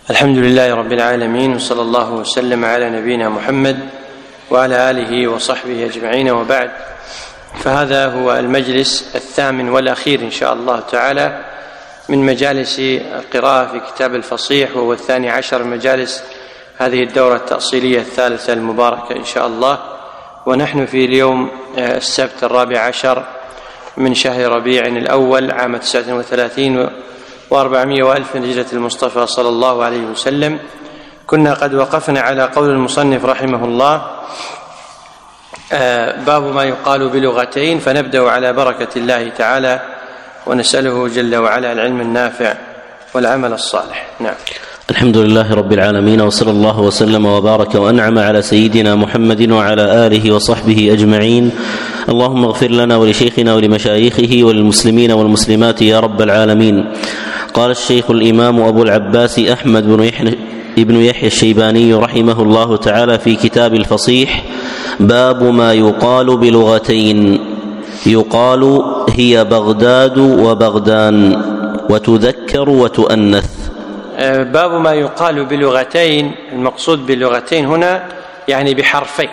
الحمد لله رب العالمين، وصلى الله وسلم على نبينا محمد وعلى آله وصحبه أجمعين، وبعد. فهذا هو المجلس 8 والأخير إن شاء الله تعالى من مجالس القراءة في كتاب الفصيح، وهو 12 مجالس هذه الدورة التأصيلية الثالثة المباركة إن شاء الله. ونحن في اليوم السبت 14 من شهر ربيع الأول عام 39 و400 وألف من هجرة المصطفى صلى الله عليه وسلم. كنا قد وقفنا على قول المصنف رحمه الله: باب ما يقال بلغتين. فنبدأ على بركة الله تعالى ونسأله جل وعلا العلم النافع والعمل الصالح. نعم. الحمد لله رب العالمين، وصلى الله وسلم وبارك وأنعم على سيدنا محمد وعلى آله وصحبه أجمعين. اللهم اغفر لنا ولشيخنا ولمشايخه وللمسلمين والمسلمات يا رب العالمين. قال الشيخ الإمام أبو العباس أحمد بن يحيى الشيباني رحمه الله تعالى في كتاب الفصيح: باب ما يقال بلغتين. يقال هي بغداد وبغدان، وتذكر وتؤنث. باب ما يقال بلغتين. المقصود باللغتين هنا يعني بحرفين،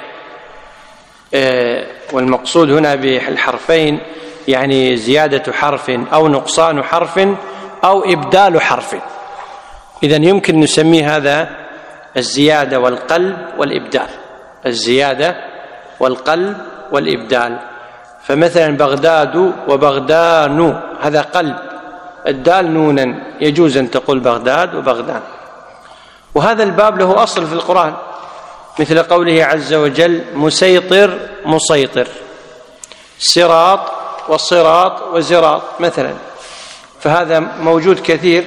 والمقصود هنا بالحرفين يعني زيادة حرف أو نقصان حرف أو إبدال حرف. إذن يمكن نسميه هذا الزيادة والقلب والإبدال، الزيادة والقلب والإبدال. فمثلا بغداد وبغدان هذا قلب، الدال نونا، يجوز أن تقول بغداد وبغدان. وهذا الباب له أصل في القرآن، مثل قوله عز وجل: مسيطر مسيطر، صراط وصراط وزراط مثلا. فهذا موجود كثير.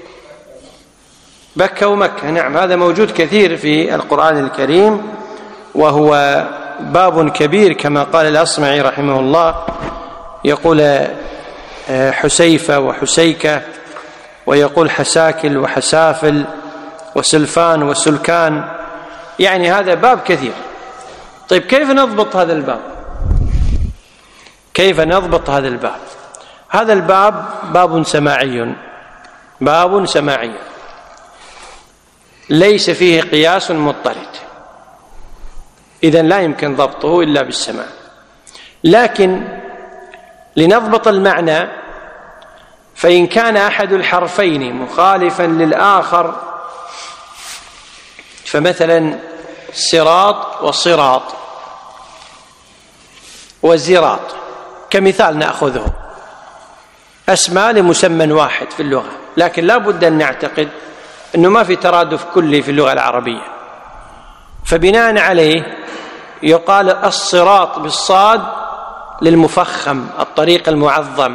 بكة ومكة، نعم، هذا موجود كثير في القرآن الكريم، وهو باب كبير كما قال الأصمعي رحمه الله، يقول حسيفة وحسيكة، ويقول حساكل وحسافل وسلفان وسلكان، يعني هذا باب كثير. طيب كيف نضبط هذا الباب؟ كيف نضبط هذا الباب؟ هذا الباب باب سماعي، باب سماعي ليس فيه قياس مضطرد، إذن لا يمكن ضبطه إلا بالسماع. لكن لنضبط المعنى، فإن كان أحد الحرفين مخالفا للآخر، فمثلا صراط وصراط وزراط كمثال نأخذه، أسماء لمسمى واحد في اللغة، لكن لا بد أن نعتقد أنه ما في ترادف كلي في اللغة العربية. فبناء عليه يقال الصراط بالصاد للمفخم، الطريق المعظم،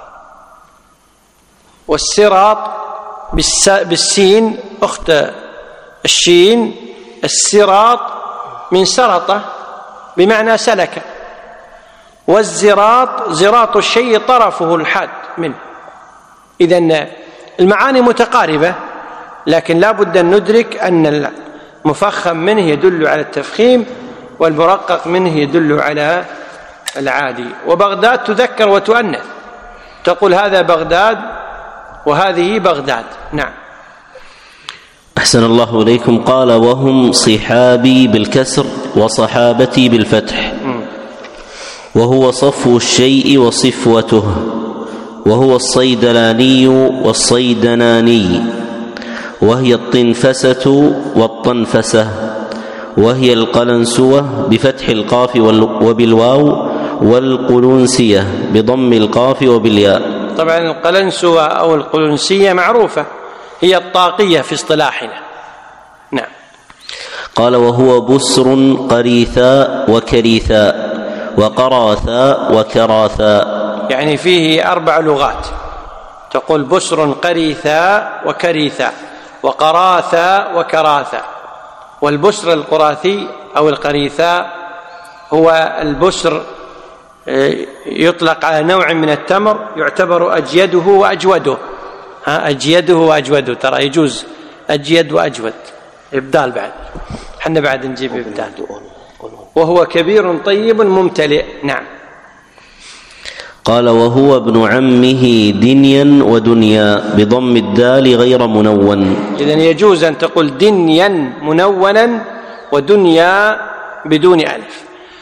والصراط بالسين أخت الشين، الصراط من سرطة بمعنى سلك، والزراط زراط الشيء طرفه الحاد منه. إذن المعاني متقاربة، لكن لا بد أن ندرك أن المفخم منه يدل على التفخيم، والمرقق منه يدل على العادي. وبغداد تذكر وتؤنث، تقول هذا بغداد وهذه بغداد. نعم. أحسن الله إليكم. قال: وهم صحابي بالكسر وصحابتي بالفتح، وهو صفو الشيء وصفوته، وهو الصيدلاني والصيدناني، وهي الطنفسة والطنفسة، وهي القلنسوة بفتح القاف وبالواو، والقلنسية بضم القاف وبالياء. طبعا القلنسوة أو القلنسية معروفة، هي الطاقية في اصطلاحنا. نعم. قال: وهو بسر قريثاء وكريثاء، وقراثاء وكراثاء، يعني فيه 4 لغات، تقول بسر قريثاء وكريثاء، وقراثاء وكراثاء. والبسر القراثي أو القريثاء هو البسر، يطلق على نوع من التمر يعتبر أجيده وأجوده. أجيده وأجوده، ترى يجوز أجيد وأجود، إبدال بعد، حنا بعد نجيب إبدال. وهو كبير طيب ممتلئ. نعم. قال وهو ابن عمه دنيا ودنيا بضم الدال غير منون. إذن يجوز أن تقول دنيا منونا ودنيا بدون ألف.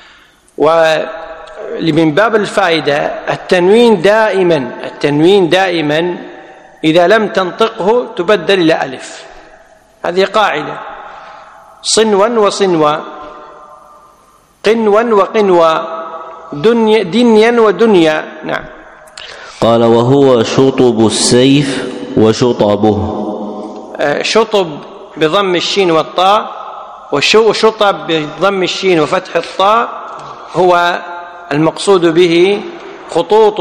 ومن باب الفائدة التنوين دائما إذا لم تنطقه تبدل إلى ألف. هذه قاعدة. صنوا وصنوا، قنوا وقنوا، دنيا ودنيا. نعم. قال وهو شطب السيف وشطبه. شطب بضم الشين والطاء، وشطب بضم الشين وفتح الطاء هو المقصود به خطوط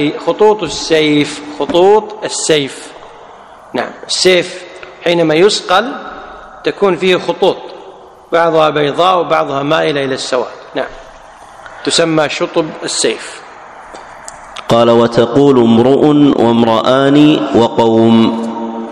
السيف. نعم. السيف حينما يصقل تكون فيه خطوط، بعضها بيضاء وبعضها مائلة إلى السواد. نعم، تسمى شطب السيف. قال وتقول امرؤ وامرآن وقوم،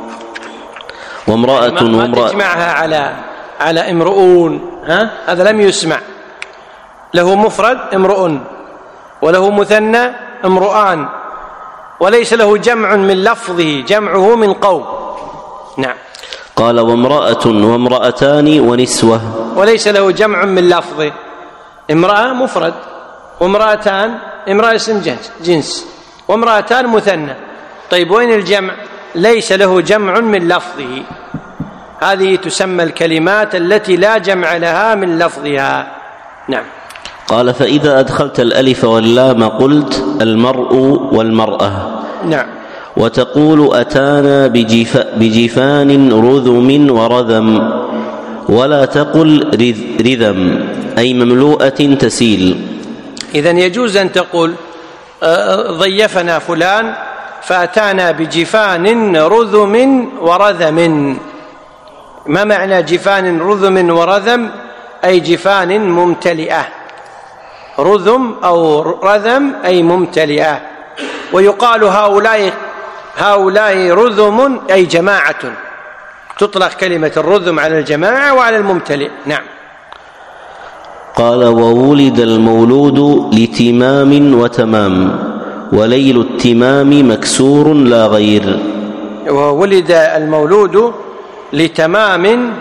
وامرأة ما تجمعها على امرؤون، هذا لم يسمع. له مفرد امرؤ، وله مثنى امرؤان، وليس له جمع من لفظه، جمعه من قوم. نعم. قال وامرأة وامرأتان ونسوة، وليس له جمع من لفظه. امرأة مفرد، وامرأتان امرأة اسم جنس، وامرأتان مثنى. طيب وين الجمع؟ ليس له جمع من لفظه. هذه تسمى الكلمات التي لا جمع لها من لفظها. نعم. قال فإذا أدخلت الألف واللام قلت المرء والمرأة. نعم. وتقول أتانا بجفان رذم ورذم، ولا تقل رذم أي مملوءة تسيل. إذن يجوز أن تقول ضيفنا فلان فأتانا بجفان رذم ورذم. ما معنى جفان رذم ورذم؟ أي جفان ممتلئة. رذم أو رذم أي ممتلئة. ويقال هؤلاء رذم أي جماعة. تطلق كلمة الرذم على الجماعة وعلى الممتلئ. نعم. قال وولد المولود لتمام وتمام، وليل التمام مكسور لا غير. وولد المولود لتمام،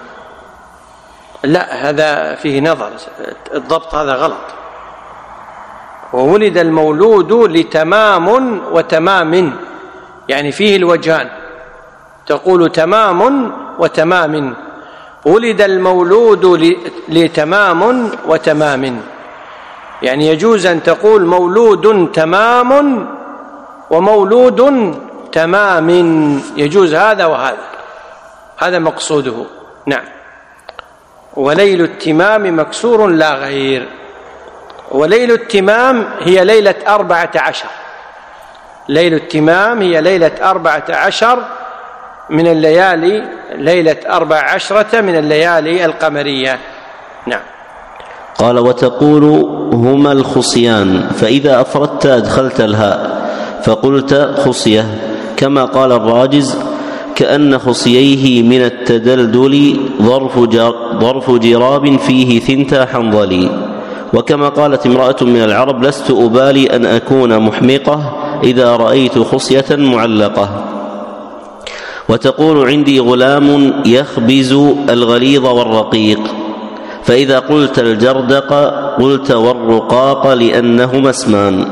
لا، هذا فيه نظر، الضبط هذا غلط. وولد المولود لتمام وتمام، يعني فيه الوجهان، تقول تمام وتمام. ولد المولود لتمام وتمام، يعني يجوز أن تقول مولود تمام ومولود تمام، يجوز هذا وهذا، هذا مقصوده. نعم. وليل التمام مكسور لا غير. وليل التمام هي ليلة 14. ليل التمام هي ليلة 14 من الليالي، ليلة 14 من الليالي القمرية. نعم. قال وتقول هما الخصيان، فإذا أفردت أدخلت الهاء فقلت خصية، كما قال الراجز كأن خصييه من التدلدل ظرف جراب فيه ثنتا حنظلي. وكما قالت امرأة من العرب لست أبالي أن أكون محمقة إذا رأيت خصية معلقة. وتقول عندي غلام يخبز الغليظ والرقيق، فإذا قلت الجردق قلت والرقاق لأنهما اسمان.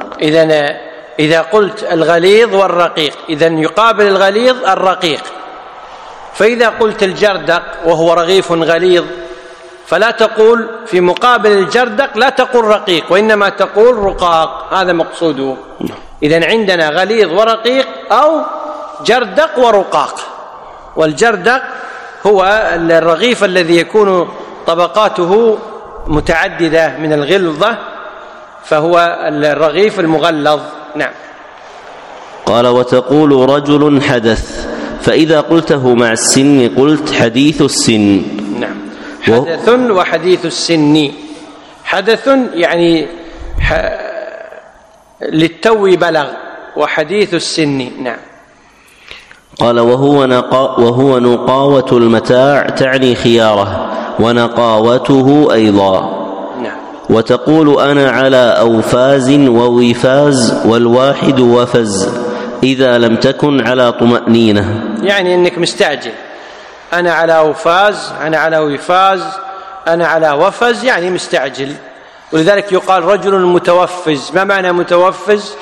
إذا قلت الغليظ والرقيق، إذن يقابل الغليظ الرقيق. فإذا قلت الجردق وهو رغيف غليظ فلا تقول في مقابل الجردق، لا تقول رقيق، وإنما تقول رقاق، هذا مقصوده. إذن عندنا غليظ ورقيق أو جردق ورقاق. والجردق هو الرغيف الذي يكون طبقاته متعددة من الغلظة، فهو الرغيف المغلظ. نعم. قال وتقول رجل حدث، فإذا قلته مع السن قلت حديث السن. نعم. حدث وحديث السن. حدث يعني للتو بلغ، وحديث السن. نعم. قال وهو نقاوة المتاع تعني خياره ونقاوته أيضا. نعم. وتقول أنا على أوفاز ووفاز والواحد وفز إذا لم تكن على طمأنينة. يعني أنك مستعجل، أنا على أوفاز، أنا على وفاز، أنا على وفز، يعني مستعجل. ولذلك يقال رجل متوفز. ما معنى متوفز؟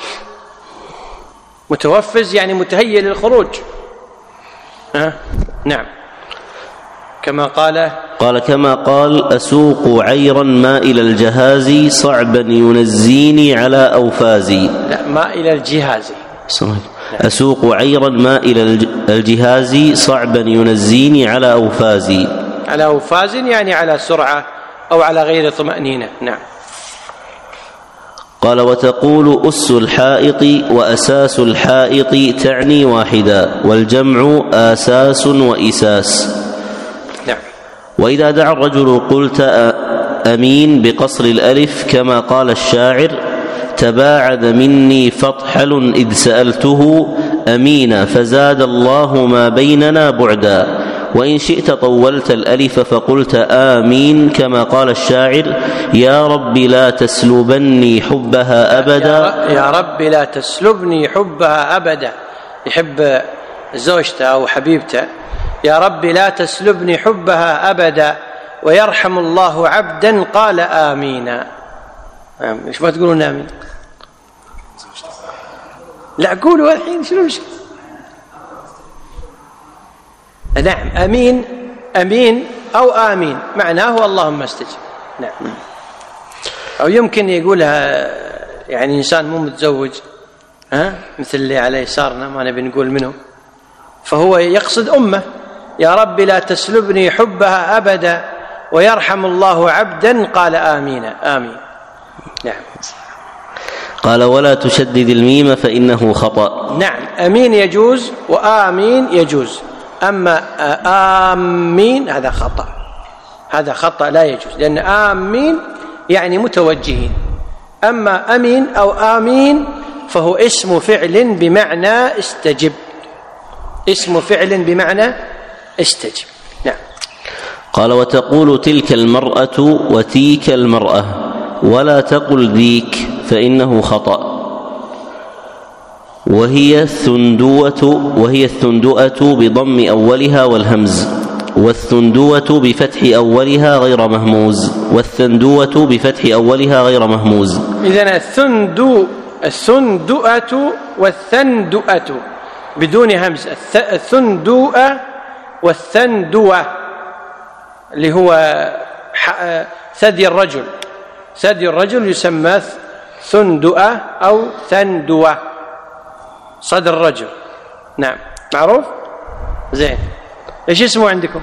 متوفز يعني متهيئ للخروج. نعم. كما قال أسوق عيرا مائل الجهاز صعبا ينزيني على أوفازي. لا، مائل الجهاز. أسوق عيرا مائل الجهاز صعبا ينزيني على أوفازي. على أوفاز يعني على سرعة أو على غير طمأنينة. نعم. قال وتقول أس الحائط وأساس الحائط تعني واحدا، والجمع آساس وإساس. نعم. وإذا دعا الرجل قلت أمين بقصر الألف كما قال الشاعر تباعد مني فطحل إذ سألته أمينا فزاد الله ما بيننا بعدا. وإن شئت طولت الألف فقلت آمين كما قال الشاعر يا رب لا تسلبني حبها أبدا. يا رب لا تسلبني حبها أبدا، يحب زوجته أو حبيبته. يا رب لا تسلبني حبها أبدا ويرحم الله عبدا قال آمين. إيش ما تقولون آمين؟ لا قولوا الحين. شنو نعم. أمين، أمين أو آمين معناه اللهم استجب. نعم. أو يمكن يقولها يعني إنسان مو متزوج، مثل اللي على يسارنا ما نبي نقول منه، فهو يقصد أمه. يا رب لا تسلبني حبها أبدا ويرحم الله عبدا قال آمين. آمين. نعم. قال ولا تشدد الميم فإنه خطأ. نعم. أمين يجوز وآمين يجوز، أما آمين هذا خطأ، هذا خطأ لا يجوز، لأن آمين يعني متوجهين. أما أمين أو آمين فهو اسم فعل بمعنى استجب، اسم فعل بمعنى استجب. نعم. قال وتقول تلك المرأة وتيك المرأة ولا تقل ذيك فإنه خطأ. وهي الثندوة بضم أولها والهمز، والثندوة بفتح أولها غير مهموز، والثندوة بفتح أولها غير مهموز. إذن الثندوءة والثندوءة بدون همز. الثندوءة والثندوة اللي هو ثدي الرجل، ثدي الرجل يسمى ثندوءة أو ثندوة، صدر الرجل. نعم. معروف؟ زين. ايش اسمه عندكم؟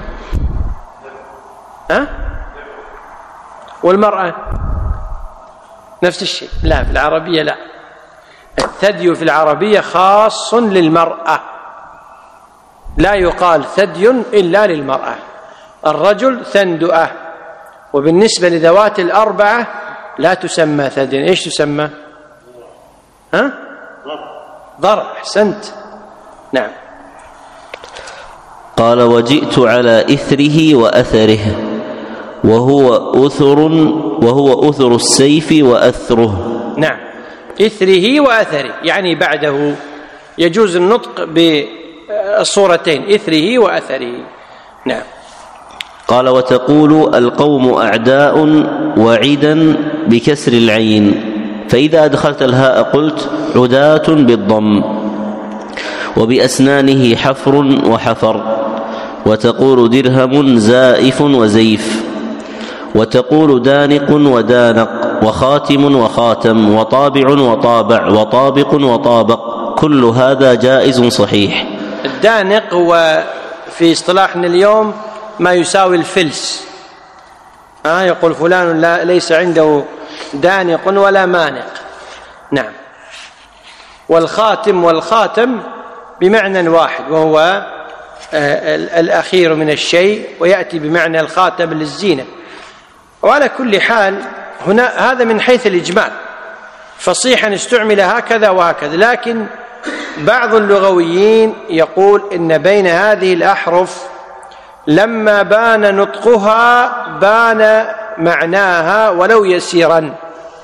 والمرأة نفس الشيء؟ لا، في العربية لا. الثدي في العربية خاص للمرأة، لا يقال ثدي إلا للمرأة. الرجل ثندؤة، وبالنسبة لذوات الأربعة لا تسمى ثدي. ايش تسمى؟ ضرع. أحسنت. نعم. قال وجئت على إثره وأثره وهو أثر السيف وأثره. نعم. إثره وأثره يعني بعده، يجوز النطق بالصورتين إثره وأثره. نعم. قال وتقول القوم أعداء وعدا بكسر العين، فإذا أدخلت الهاء قلت عداة بالضم، وبأسنانه حفر وحفر. وتقول درهم زائف وزيف. وتقول دانق ودانق، وخاتم وخاتم، وطابع وطابع، وطابق وطابق. كل هذا جائز صحيح. الدانق هو في اصطلاحنا اليوم ما يساوي الفلس. يقول فلان ليس عنده دانق ولا مانق. نعم. والخاتم بمعنى واحد، وهو الأخير من الشيء، ويأتي بمعنى الخاتم للزينة. وعلى كل حال هنا هذا من حيث الإجمال، فصيحا استعمل هكذا وهكذا، لكن بعض اللغويين يقول إن بين هذه الأحرف لما بان نطقها بان معناها ولو يسيرا،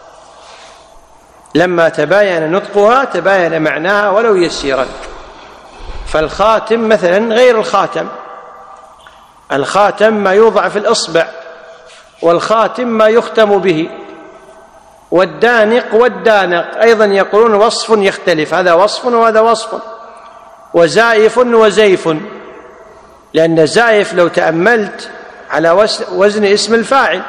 لما تباين نطقها تباين معناها ولو يسيرا. فالخاتم مثلا غير الخاتم، الخاتم ما يوضع في الإصبع، والخاتم ما يختم به. والدانق والدانق أيضا يقولون وصف يختلف، هذا وصف وهذا وصف. وزائف وزيف، لأن زائف لو تأملت على وزن اسم الفاعل،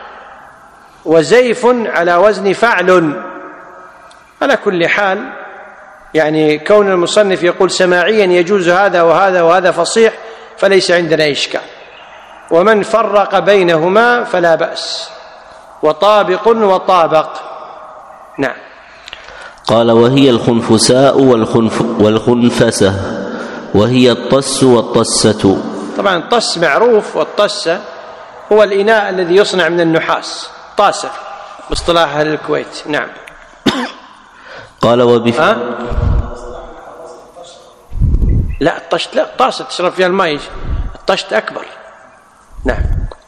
وزيف على وزن فعل. على كل حال يعني كون المصنف يقول سماعيا يجوز هذا وهذا وهذا فصيح فليس عندنا إشكال، ومن فرق بينهما فلا بأس، وطابق وطابق. نعم. قال: وهي الخنفساء والخنفسة، وهي الطس والطسة. طبعا الطس معروف، والطسة هو الإناء الذي يصنع من النحاس، طاسة باصطلاح أهل الكويت. نعم. قال: لا الطشت لا، طاسة تشرب فيها الماء، الطشت أكبر. نعم.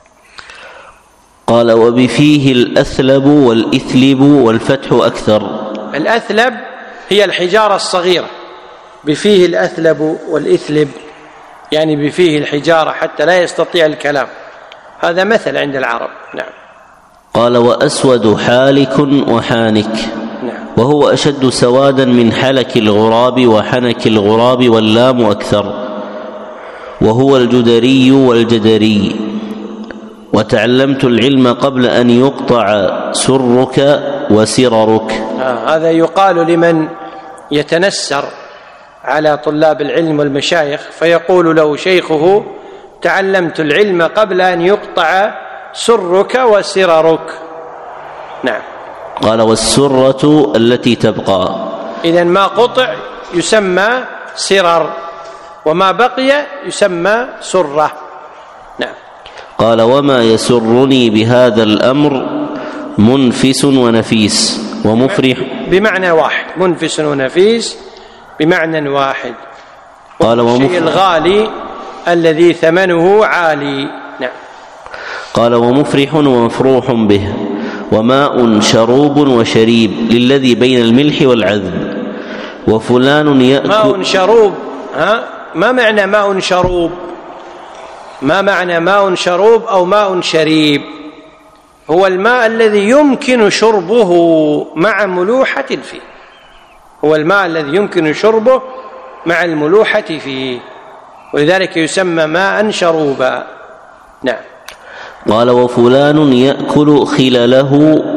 قال: وبفيه الأثلب والإثلب والفتح أكثر. الأثلب هي الحجارة الصغيرة، بفيه الأثلب والإثلب يعني بفيه الحجارة حتى لا يستطيع الكلام، هذا مثل عند العرب. نعم. قال: وأسود حالك وحانك. نعم. وهو أشد سوادا من حلك الغراب وحنك الغراب، واللام أكثر. وهو الجدري والجدري. وتعلمت العلم قبل أن يقطع سرك وسررك. هذا يقال لمن يتنسر على طلاب العلم والمشايخ، فيقول له شيخه: تعلمت العلم قبل أن يقطع سرك وسررك. نعم. قال: والسرة التي تبقى. إذن ما قطع يسمى سرر، وما بقي يسمى سرة. نعم. قال: وما يسرني بهذا الأمر منفس ونفيس ومفرح. بمعنى واحد، منفس ونفيس بمعنى واحد. قال: الشيء الغالي الذي ثمنه عالي. نعم. قال: ومفرح ومفروح به، وماء شروب وشريب للذي بين الملح والعذب. وفلان يأكل. ماء شروب، ما معنى ماء شروب؟ ما معنى ماء شروب أو ماء شريب؟ هو الماء الذي يمكن شربه مع ملوحة فيه، هو الماء الذي يمكن شربه مع الملوحة فيه، ولذلك يسمى ماء شروبا. نعم. قال: وفلان يأكل خلله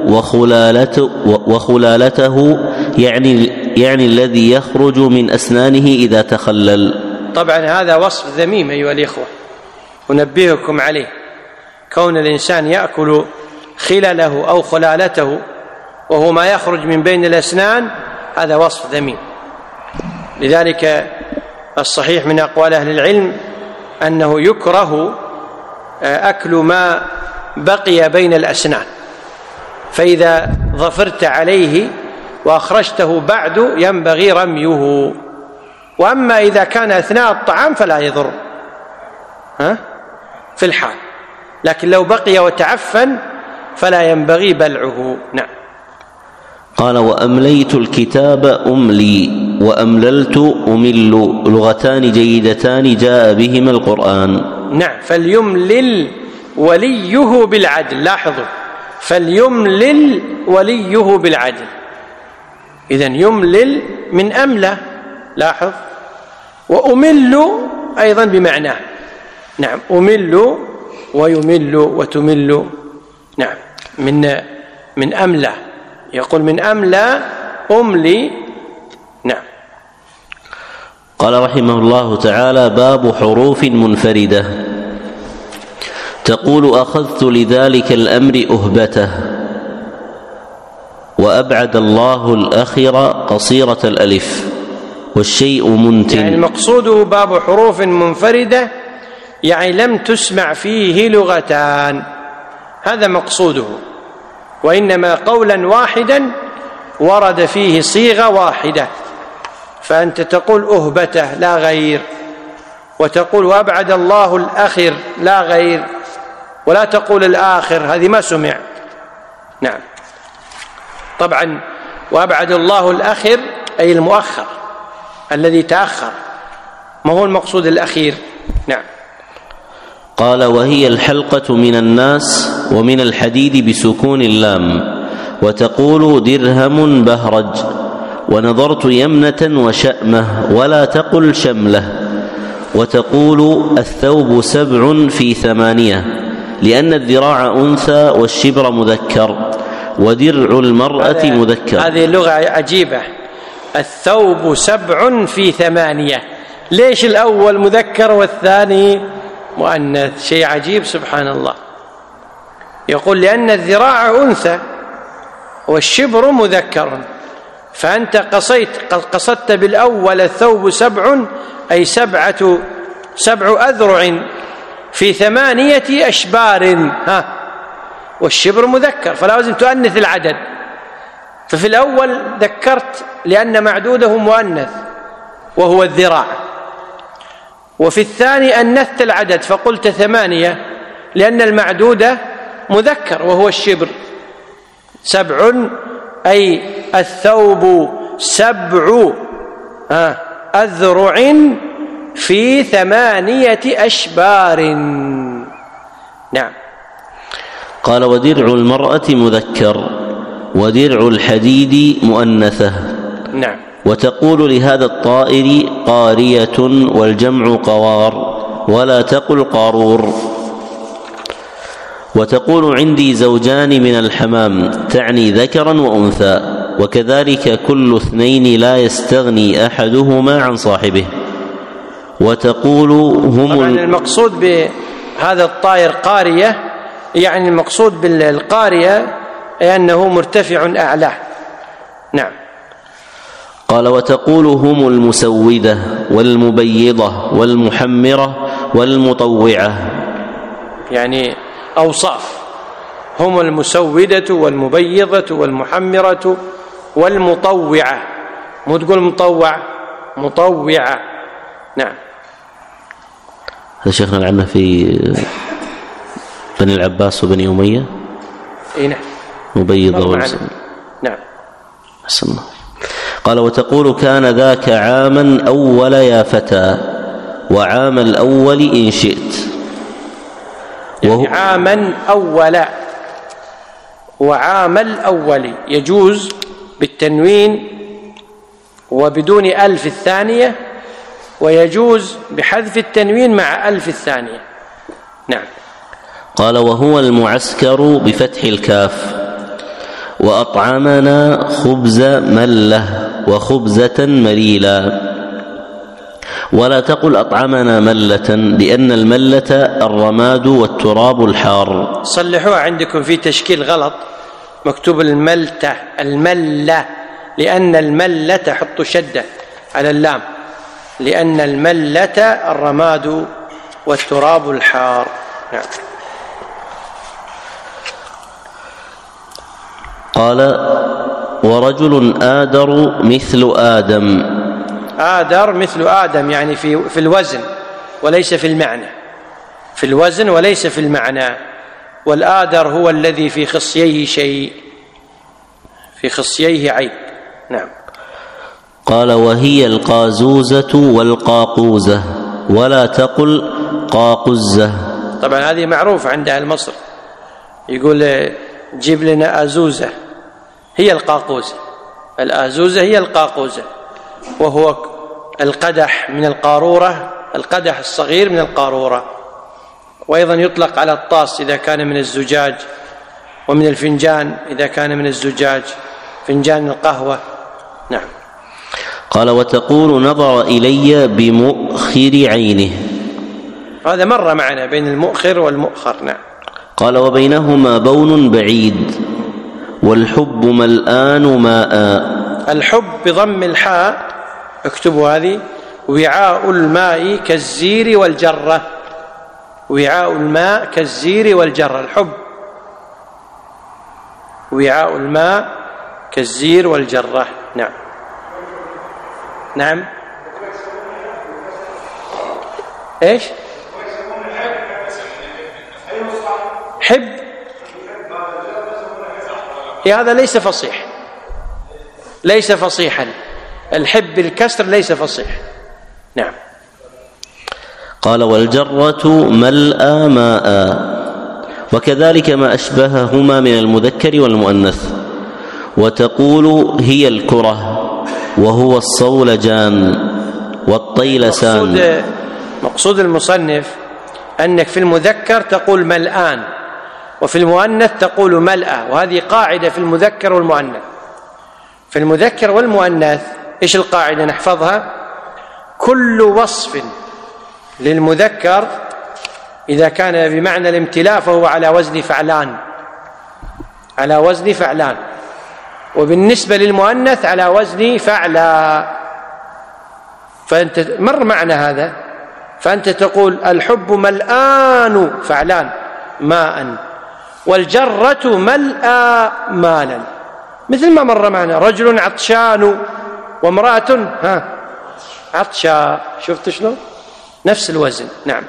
وخلالته يعني الذي يخرج من أسنانه إذا تخلل. طبعا هذا وصف ذميم أيها الإخوة، أنبهكم عليه. كون الإنسان يأكل خلله أو خلالته وهو ما يخرج من بين الأسنان، هذا وصف ذميم. لذلك الصحيح من أقوال أهل العلم أنه يكره أكل ما بقي بين الأسنان، فإذا ظفرت عليه وأخرجته بعد ينبغي رميه. وأما إذا كان أثناء الطعام فلا يضر في الحال، لكن لو بقي وتعفن فلا ينبغي بلعه. نعم. قال: وأمليت الكتاب أملي، وأمللت أمل، لغتان جيدتان جاء بهما القرآن. نعم. فليملل وليه بالعدل، لاحظوا، فليملل وليه بالعدل. إذن يملل من أملى، لاحظ. وأمل أيضا بمعناه. نعم. أمل ويمل وتمل. نعم. من أملى، يقول من أملى أملي. نعم. قال رحمه الله تعالى: باب حروف منفردة. تقول: أخذت لذلك الأمر أهبته، وأبعد الله الأخر قصيرة الألف، والشيء منتن. يعني المقصود باب حروف منفردة، يعني لم تسمع فيه لغتان، هذا مقصوده. وإنما قولا واحدا ورد فيه صيغة واحدة، فأنت تقول أهبته لا غير، وتقول وأبعد الله الأخر لا غير، ولا تقول الآخر، هذه ما سمع. نعم. طبعا وأبعد الله الآخر أي المؤخر الذي تأخر، ما هو المقصود الأخير. نعم. قال: وهي الحلقة من الناس ومن الحديد بسكون اللام، وتقول درهم بهرج، ونظرت يمنة وشأمة، ولا تقل شملة، وتقول الثوب 7 في 8، لأن الذراع أنثى والشبر مذكر، ودرع المرأة مذكر. هذه اللغة عجيبة، الثوب 7 في 8، ليش الأول مذكر والثاني مؤنث؟ شيء عجيب سبحان الله. يقول لأن الذراع أنثى والشبر مذكر، فأنت قصدت بالأول الثوب 7 أي 7 أذرع في 8 أشبار، والشبر مذكر فلازم تؤنث العدد. ففي الأول ذكرت لأن معدوده مؤنث وهو الذراع، وفي الثاني أنثت العدد فقلت 8 لأن المعدود مذكر وهو الشبر. 7 أي الثوب 7 أذرع في 8 أشبار. نعم. قال: ودرع المرأة مذكر، ودرع الحديد مؤنثة. نعم. وتقول لهذا الطائر قارية، والجمع قوار، ولا تقل قارور. وتقول عندي زوجان من الحمام، تعني ذكرا وأنثى، وكذلك كل 2 لا يستغني أحدهما عن صاحبه. وتقول هم المقصود بهذا الطائر قارية، يعني المقصود بالقارية أنه مرتفع أعلاه. نعم. قال: وتقول هم المسودة والمبيضة والمحمرة والمطوعة، يعني أوصاف، هم المسودة والمبيضة والمحمرة والمطوعة، مو تقول مطوع، مطوعة. نعم. هذا شيخنا العمة في بني العباس وبني أمية. نعم. مبيضة نعم. أحسن الله. قال: وتقول كان ذاك عاما أول يا فتى، وعام الأول إن شئت. يعني عاما أول وعام الأول يجوز بالتنوين وبدون ألف الثانية، ويجوز بحذف التنوين مع ألف الثانية. نعم. قال: وهو المعسكر بفتح الكاف، وأطعمنا خبز ملة وخبزة مليلا. ولا تقل أطعمنا ملة، لأن الملة الرماد والتراب الحار. صلحوها عندكم في تشكيل غلط، مكتوب الملة، لأن الملة حطوا شدة على اللام، لأن الملة الرماد والتراب الحار. نعم. قال: ورجل آدر مثل آدم. آدر مثل آدم يعني في الوزن وليس في المعنى، في الوزن وليس في المعنى. والآدر هو الذي في خصيه شيء، في خصيه عيب. نعم. قال: وهي القازوزة والقاقوزة، ولا تقل قاقزة. طبعا هذه معروفة عند أهل مصر، يقول جيب لنا أزوزة، هي القاقوزة، الأزوزة هي القاقوزة، وهو القدح من القارورة، القدح الصغير من القارورة. وأيضا يطلق على الطاس إذا كان من الزجاج، ومن الفنجان إذا كان من الزجاج، فنجان القهوة. نعم. قال: وتقول نظر إلي بمؤخر عينه. هذا مر معنا بين المؤخر والمؤخر. نعم. قال: وبينهما بون بعيد، والحب ملآن ماء. الحب بضم الحاء، اكتبوا هذه، وعاء الماء كالزير والجرة، وعاء الماء كالزير والجرة. الحب وعاء الماء كالزير والجرة. نعم. نعم. ايش؟ الحب هذا ليس فصيح، ليس فصيحا، الحب بالكسر ليس فصيح. نعم. قال والجرة ملأ ماء، وكذلك ما أشبههما من المذكر والمؤنث. وتقول هي الكرة وهو الصولجان والطيلسان. مقصود المصنف أنك في المذكر تقول ملآن، وفي المؤنث تقول ملأ، وهذه قاعدة في المذكر والمؤنث. في المذكر والمؤنث إيش القاعدة نحفظها؟ كل وصف للمذكر إذا كان بمعنى الامتلاء فهو على وزن فعلان، على وزن فعلان، وبالنسبة للمؤنث على وزن فعلا. فأنت مر معنى هذا، فأنت تقول الحب ملآن فعلان ماء، والجرة ملأ مالا، مثل ما مر معنا رجل عطشان وامرأة عطشا. شفت شلون؟ نفس الوزن. نعم.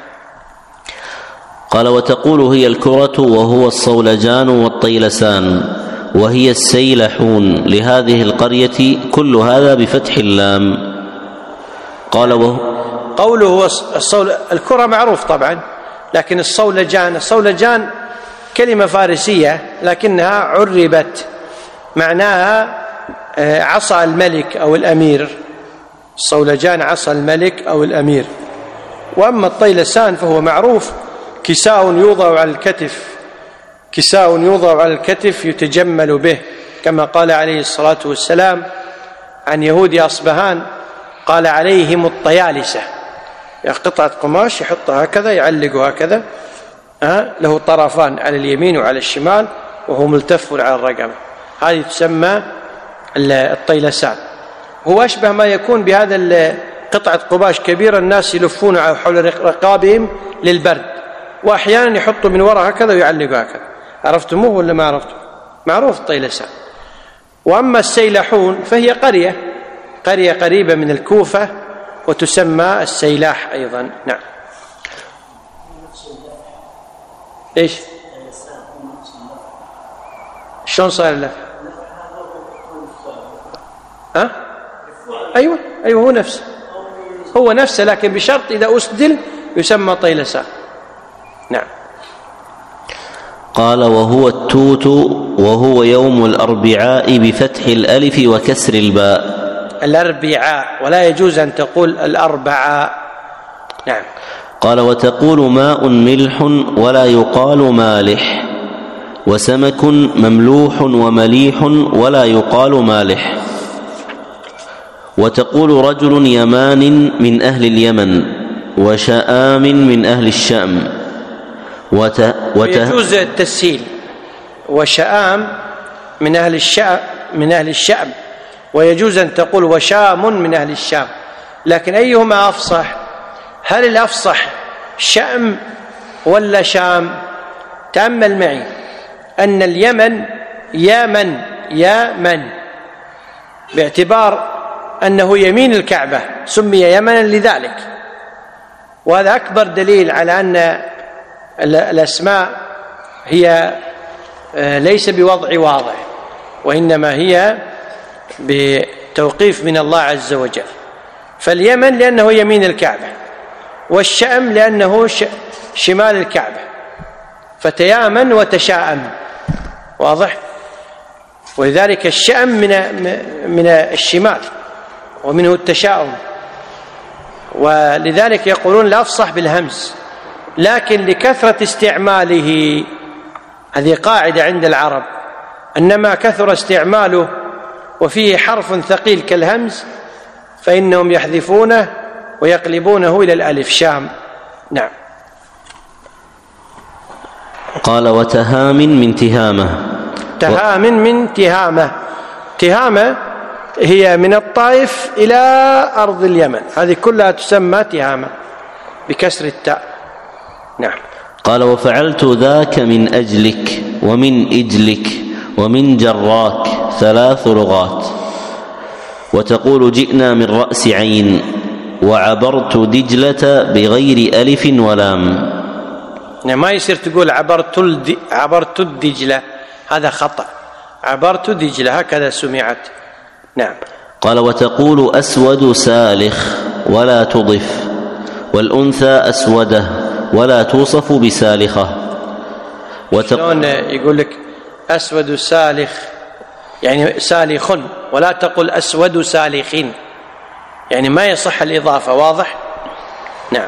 قال وتقول هي الكرة وهو الصولجان والطيلسان، وهي السيلحون لهذه القرية، كل هذا بفتح اللام. قال قوله الكرة معروف طبعا، لكن الصولجان كلمة فارسية لكنها عربت، معناها عصا الملك أو الأمير. الصولجان عصا الملك أو الأمير. وأما الطيلسان فهو معروف، كساء يوضع على الكتف، كساء يوضع على الكتف يتجمل به، كما قال عليه الصلاة والسلام عن يهود أصبهان، قال عليهم الطيالسة، قطعة قماش يحطها هكذا، يعلقها هكذا، له طرفان على اليمين وعلى الشمال وهو ملتف على الرقبة، هذه تسمى الطيلسان. هو أشبه ما يكون بهذا قطعة قماش كبيرة الناس يلفون حول رقابهم للبرد، وأحيانا يحطوا من وراء هكذا ويعلقوا هكذا. عرفتموه ولا ما عرفتم؟ معروف الطيلسان. وأما السيلحون فهي قرية قريبة من الكوفة وتسمى السيلاح أيضا. نعم. إيش؟ شلون صار له؟ أيوة هو نفسه لكن بشرط إذا أسدل يسمى طيلسان. نعم. قال وهو التوت وهو يوم الأربعاء بفتح الألف وكسر الباء. الأربعاء، ولا يجوز أن تقول الأربعاء. نعم. قال وتقول ماء ملح ولا يقال مالح، وسمك مملوح ومليح ولا يقال مالح. وتقول رجل يمان من أهل اليمن، وشآم من أهل الشام. يجوز التسهيل، وشآم من أهل الشام، ويجوز أن تقول وشام من أهل الشام، لكن أيهما أفصح؟ هل الأفصح شأم ولا شام؟ تأمل معي أن اليمن يامن باعتبار أنه يمين الكعبة سمي يمنا لذلك، وهذا أكبر دليل على أن الأسماء هي ليس بوضع واضح، وإنما هي بتوقيف من الله عز وجل. فاليمن لأنه يمين الكعبة، والشأم لأنه شمال الكعبة، فتيامن وتشاءم، واضح؟ ولذلك الشأم من الشمال ومنه التشاؤم، ولذلك يقولون لا أفصح بالهمس، لكن لكثرة استعماله، هذه قاعدة عند العرب، أنما كثر استعماله وفيه حرف ثقيل كالهمز فإنهم يحذفونه ويقلبونه إلى الألف، شام. نعم. قال وتهام من تهامة. تهام من تهامة هي من الطائف إلى أرض اليمن، هذه كلها تسمى تهامة بكسر التاء. نعم. قال وفعلت ذاك من أجلك ومن إجلك ومن جراك 3 لغات. وتقول جئنا من رأس عين، وعبرت دجلة بغير ألف ولام. ما يصير تقول عبرت الدجلة، هذا خطأ. عبرت دجلة هكذا سمعت. نعم. قال: وتقول أسود سالخ ولا تضف، والأنثى أسودة ولا توصف بسالخة. شلون يقول لك أسود سالخ يعني سالخ، ولا تقل أسود سالخ، يعني ما يصح الإضافة. واضح؟ نعم.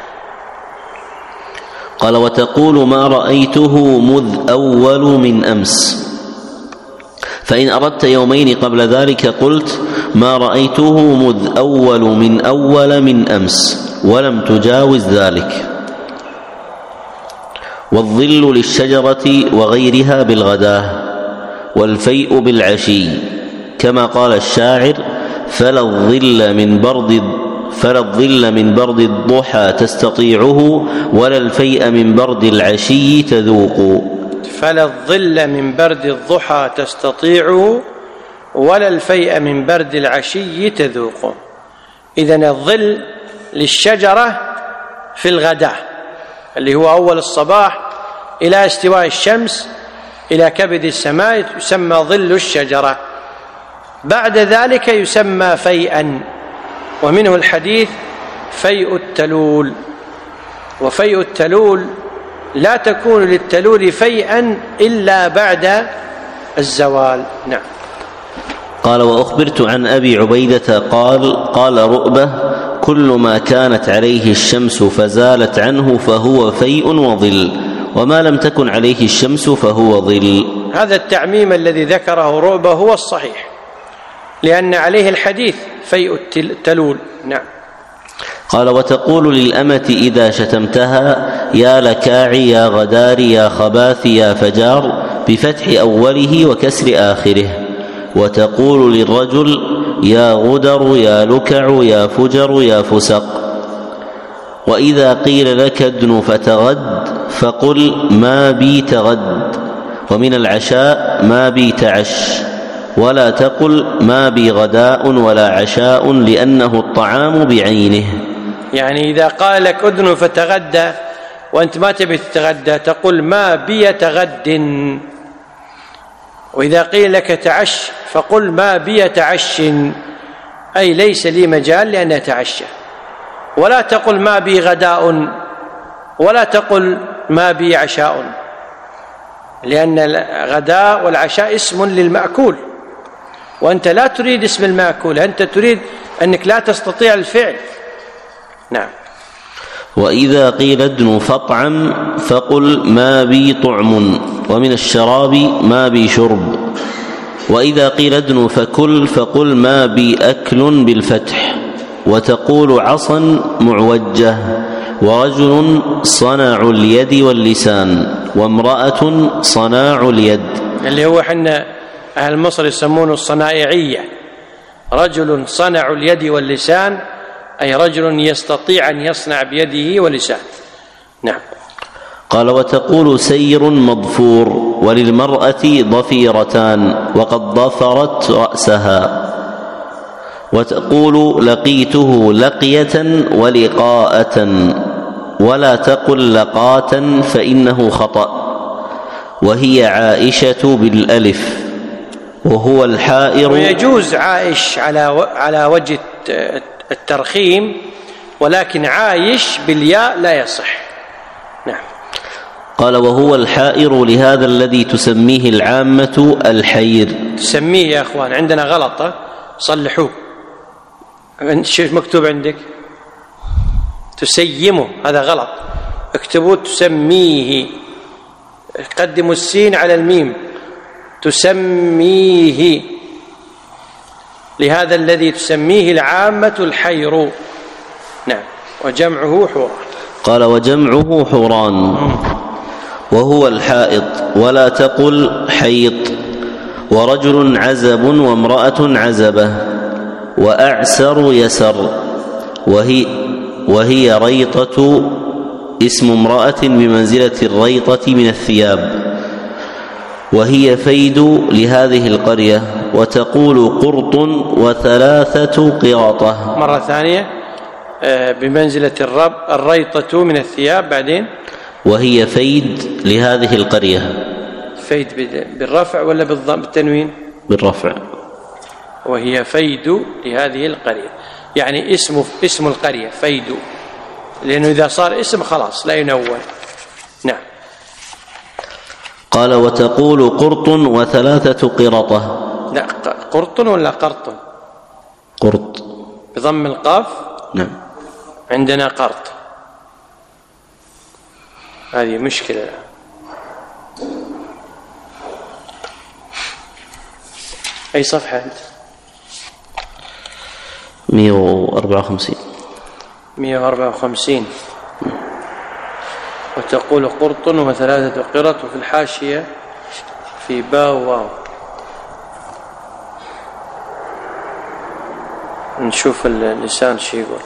قال: وتقول ما رأيته مذ أول من أمس، فإن أردت يومين قبل ذلك قلت ما رأيته مذ أول من أمس ولم تجاوز ذلك. والظل للشجرة وغيرها بالغداة، والفيء بالعشي، كما قال الشاعر: فلا الظل من برد الضحى تستطيعه، ولا الفيء من برد العشي تذوق. فلا الظل من برد الضحى تستطيعه، ولا الفيء من برد العشي تذوق. إذن الظل للشجرة في الغداة، اللي هو أول الصباح إلى استواء الشمس إلى كبد السماء، يسمى ظل الشجرة. بعد ذلك يسمى فيئا، ومنه الحديث فيء التلول. وفيء التلول لا تكون للتلول فيئا إلا بعد الزوال. نعم. قال: وأخبرت عن أبي عبيدة قال رؤبة: كل ما كانت عليه الشمس فزالت عنه فهو فيء وظل، وما لم تكن عليه الشمس فهو ظل. هذا التعميم الذي ذكره رؤبة هو الصحيح، لأن عليه الحديث فيء التلول. نعم. قال: وتقول للأمة إذا شتمتها يا لكاعي يا غدار يا خباث يا فجار، بفتح أوله وكسر آخره. وتقول للرجل يا غدر يا لكع يا فجر يا فسق. وإذا قيل لك ادن فتغد فقل ما بي تغد، ومن العشاء ما بي تعش، ولا تقل ما بي غداء ولا عشاء، لأنه الطعام بعينه. يعني إذا قال لك ادن فتغدى وأنت ما تبي تتغدى تقول ما بي تغد. وإذا قيل لك تعش فقل ما بي تعش، أي ليس لي مجال لأن أتعشى. ولا تقل ما بي غداء، ولا تقل ما بي عشاء، لأن الغداء والعشاء اسم للمأكول، وأنت لا تريد اسم المأكول، أنت تريد أنك لا تستطيع الفعل. نعم. وإذا قيل ادن فاطعم فقل ما بي طعم، ومن الشراب ما بي شرب. وإذا قيل ادن فكل فقل ما بي أكل بالفتح. وتقول عصا معوجة، ورجل صناع اليد واللسان، وامرأة صناع اليد، اللي هو حنا أهل مصر يسمونه الصنائعية. رجل صنع اليد واللسان، أي رجل يستطيع أن يصنع بيده ولسانه. نعم. قال: وتقول سير مضفور، وللمرأة ضفيرتان وقد ضفرت رأسها. وتقول لقيته لقية ولقاءة، ولا تقل لقاة فإنه خطأ. وهي عائشة بالألف، وهو الحائر. ويجوز عائش على وجه الترخيم، ولكن عايش بالياء لا يصح. نعم. قال: وهو الحائر لهذا الذي تسميه العامة الحير. تسميه يا أخوان عندنا غلطة، صلحوه. شوف مكتوب عندك تسيمه، هذا غلط، اكتبوا تسميه، قدموا السين على الميم، تسميه لهذا الذي تسميه العامة الحير. نعم. وجمعه حوران. قال: وجمعه حوران. وهو الحائط، ولا تقل حيط. ورجل عزب وامرأة عزبة، وأعسر يسر. وهي ريطة اسم امرأة بمنزلة الريطة من الثياب، وهي فيد لهذه القرية. وتقول قرط وثلاثة قراطة. مرة ثانية بمنزلة الريطة من الثياب. بعدين وهي فيد لهذه القرية. فيد بالرفع ولا بالتنوين؟ بالرفع. وهي فيد لهذه القرية، يعني اسم القرية فيد، لأنه إذا صار اسم خلاص لا ينون. نعم. قال وتقول قرط وثلاثة قرطة. لا، قرط ولا قرط؟ قرط بضم القاف. نعم. عندنا قرط، هذه مشكلة. أي صفحة أنت؟ 154. 154. وتقول قرط وثلاثة قرط، وفي الحاشية في باء واو. نشوف اللسان شو يقول.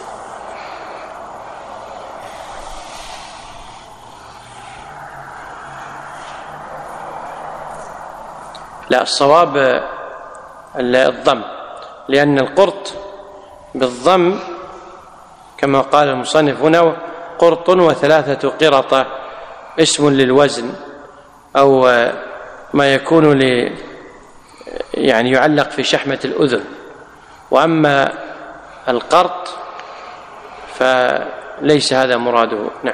لا، الصواب الضم، لأن القرط بالضم كما قال المصنف هنا قرط وثلاثة قرطة اسم للوزن، أو ما يكون يعني يعلق في شحمة الأذن. وأما القرط فليس هذا مراده. نعم.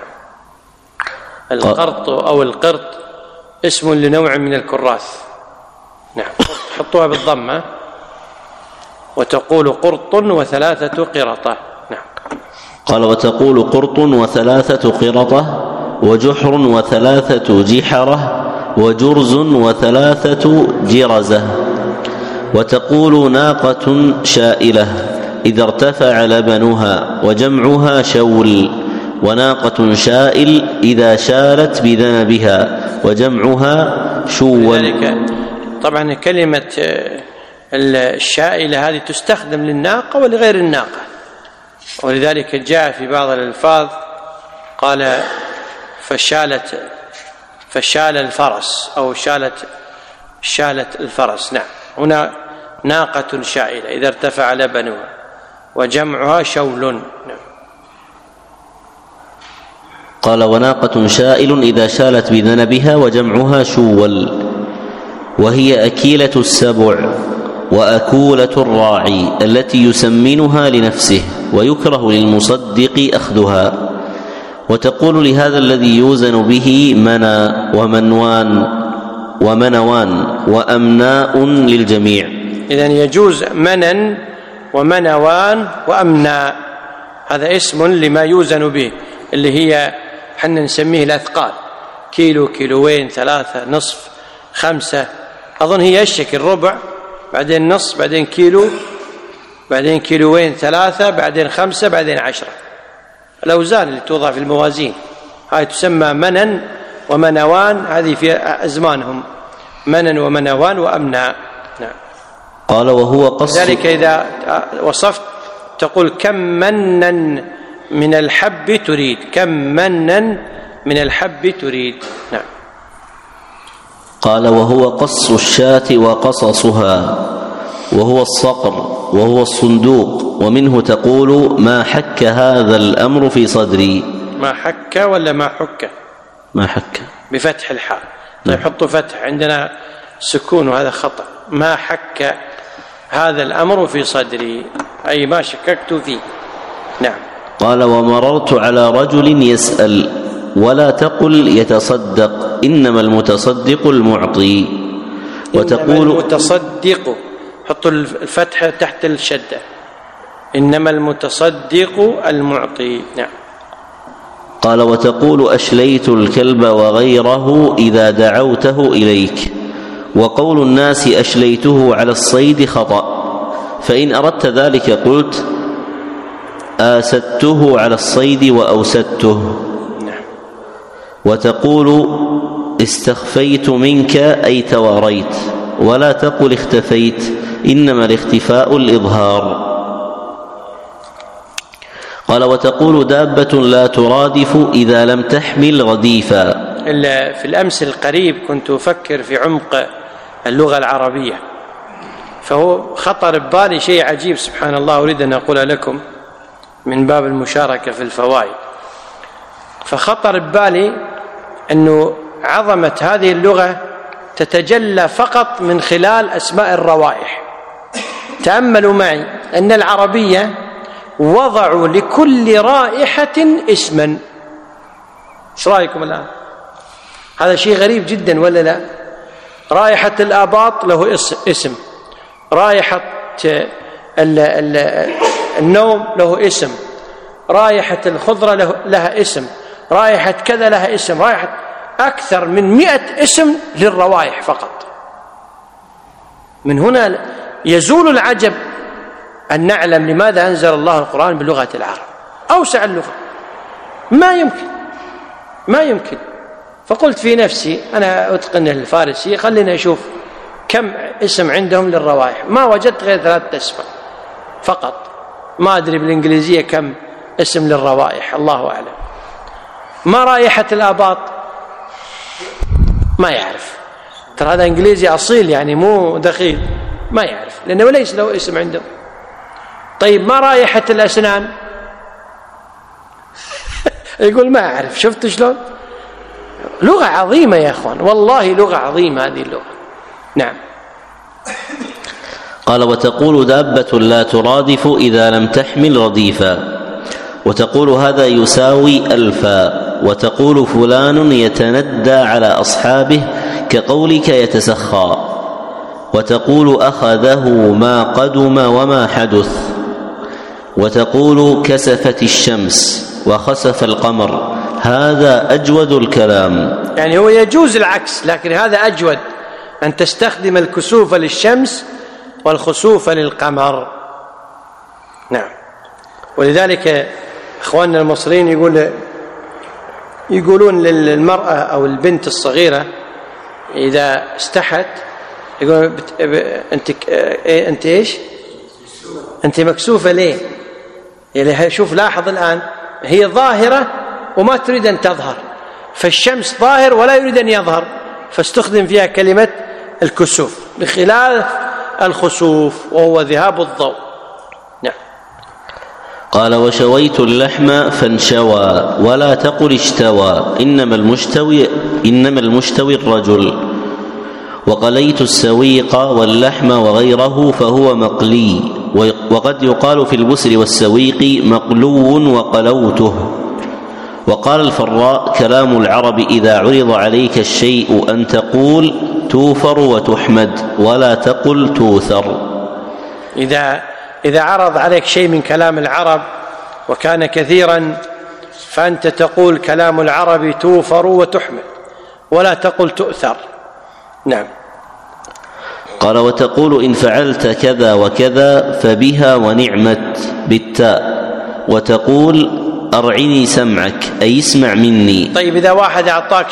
القرط أو القرط اسم لنوع من الكراث. نعم. حطوها بالضمة. وتقول قرط وثلاثة قرطة. نعم. قال وتقول قرط وثلاثة قرطة وجحر وثلاثة جحرة وجرز وثلاثة جرزة. وتقول ناقة شائلة إذا ارتفع لبنها وجمعها شول، وناقة شائل إذا شالت بذنبها وجمعها شول. طبعا كلمة الشائلة هذه تستخدم للناقة ولغير الناقة، ولذلك جاء في بعض الألفاظ قال فشال الفرس أو شالت الفرس. نعم. هنا ناقة شائلة إذا ارتفع لبنها وجمعها شول. نعم. قال وناقة شائل إذا شالت بذنبها وجمعها شول، وهي أكيلة السبع وأكولة الراعي التي يسمنها لنفسه ويكره للمصدق أخذها. وتقول لهذا الذي يوزن به منى ومنوان وأمناء للجميع. إذن يجوز منن ومنوان وأمناء، هذا اسم لما يوزن به، اللي هي حنا نسميه الأثقال، كيلو، كيلوين، 3، نصف، 5، أظن هي الشكل، ربع، بعدين نصف، بعدين كيلو، بعدين كيلوين، 3، بعدين 5، بعدين 10. الأوزان اللي توضع في الموازين هاي تسمى منن ومنوان، هذه في أزمانهم منن ومنوان وأمناء. نعم. قال وهو قص. ذلك إذا وصفت تقول كم منن من الحب تريد، كم منن من الحب تريد. نعم. قال وهو قص الشاة وقصصها، وهو الصقر، وهو الصندوق. ومنه تقول ما حك هذا الأمر في صدري. ما حك ولا ما حك؟ ما حك بفتح الحاء. طيب حطوا فتح، عندنا سكون وهذا خطأ. ما حك هذا الأمر في صدري، أي ما شككت فيه. نعم. قال ومررت على رجل يسأل، ولا تقل يتصدق، إنما المتصدق المعطي. وتقول المتصدق، حطوا الفتحة تحت الشدة، إنما المتصدق المعطي. نعم. قال وتقول أشليت الكلب وغيره إذا دعوته إليك. وقول الناس أشليته على الصيد خطأ، فإن أردت ذلك قلت آسدته على الصيد وأوسدته. وتقول استخفيت منك أي تواريت، ولا تقل اختفيت، إنما الاختفاء الإظهار. قال وتقول دابة لا ترادف إذا لم تحمل رديفا. في الأمس القريب كنت أفكر في عمق اللغة العربية، فهو خطر ببالي شيء عجيب سبحان الله، أريد أن أقول لكم من باب المشاركة في الفوائد. فخطر ببالي أنه عظمة هذه اللغة تتجلى فقط من خلال أسماء الروائح. تأملوا معي أن العربية وضعوا لكل رائحة اسما. ايش رأيكم الآن؟ هذا شيء غريب جدا ولا لا؟ رائحة الآباط له اسم، رائحة النوم له اسم، رائحة الخضرة لها اسم، رائحة كذا لها اسم، رائحة أكثر من 100 اسم للروائح فقط. من هنا يزول العجب أن نعلم لماذا أنزل الله القرآن بلغة العرب، أوسع اللغة. ما يمكن. فقلت في نفسي أنا أتقن الفارسي، خلينا أشوف كم اسم عندهم للروائح. ما وجدت غير 3 أسماء فقط. ما أدري بالإنجليزية كم اسم للروائح، الله أعلم. ما رائحة الآباط؟ ما يعرف. ترى هذا إنجليزي أصيل يعني مو دخيل، ما يعرف لأنه ليس له اسم عندهم. طيب ما رائحة الأسنان؟ يقول ما أعرف. شفت شلون؟ لغة عظيمة يا أخوان، والله لغة عظيمة هذه اللغة. نعم. قال: وتقول دابة لا ترادف إذا لم تحمل رديفا، وتقول هذا يساوي ألفا، وتقول فلان يتندى على أصحابه كقولك يتسخى، وتقول أخذه ما قدم وما حدث، وتقول كسفت الشمس وخسف القمر. هذا أجود الكلام. يعني هو يجوز العكس، لكن هذا أجود، أن تستخدم الكسوف للشمس والخسوف للقمر. نعم. ولذلك إخواننا المصريين يقولون للمرأة أو البنت الصغيرة إذا استحت يقول أنت إيش؟ أنت مكسوفة ليه؟ يعني شوف لاحظ الآن، هي ظاهرة وما تريد أن تظهر، فالشمس ظاهر ولا يريد أن يظهر، فاستخدم فيها كلمة الكسوف بخلاف الخسوف وهو ذهاب الضوء. نعم. قال: وشويت اللحم فانشوى، ولا تقل اشتوى، إنما المشتوي الرجل. وقليت السويق واللحم وغيره فهو مقلي، وقد يقال في البسر والسويق مقلو وقلوته. وقال الفراء: كلام العرب إذا عرض عليك الشيء أن تقول توفر وتحمد، ولا تقل توثر. إذا عرض عليك شيء من كلام العرب وكان كثيرا فأنت تقول كلام العرب توفر وتحمد، ولا تقل تؤثر. نعم. قال: وتقول إن فعلت كذا وكذا فبها ونعمت بالتاء، وتقول أرعني سمعك أي اسمع مني. طيب إذا واحد أعطاك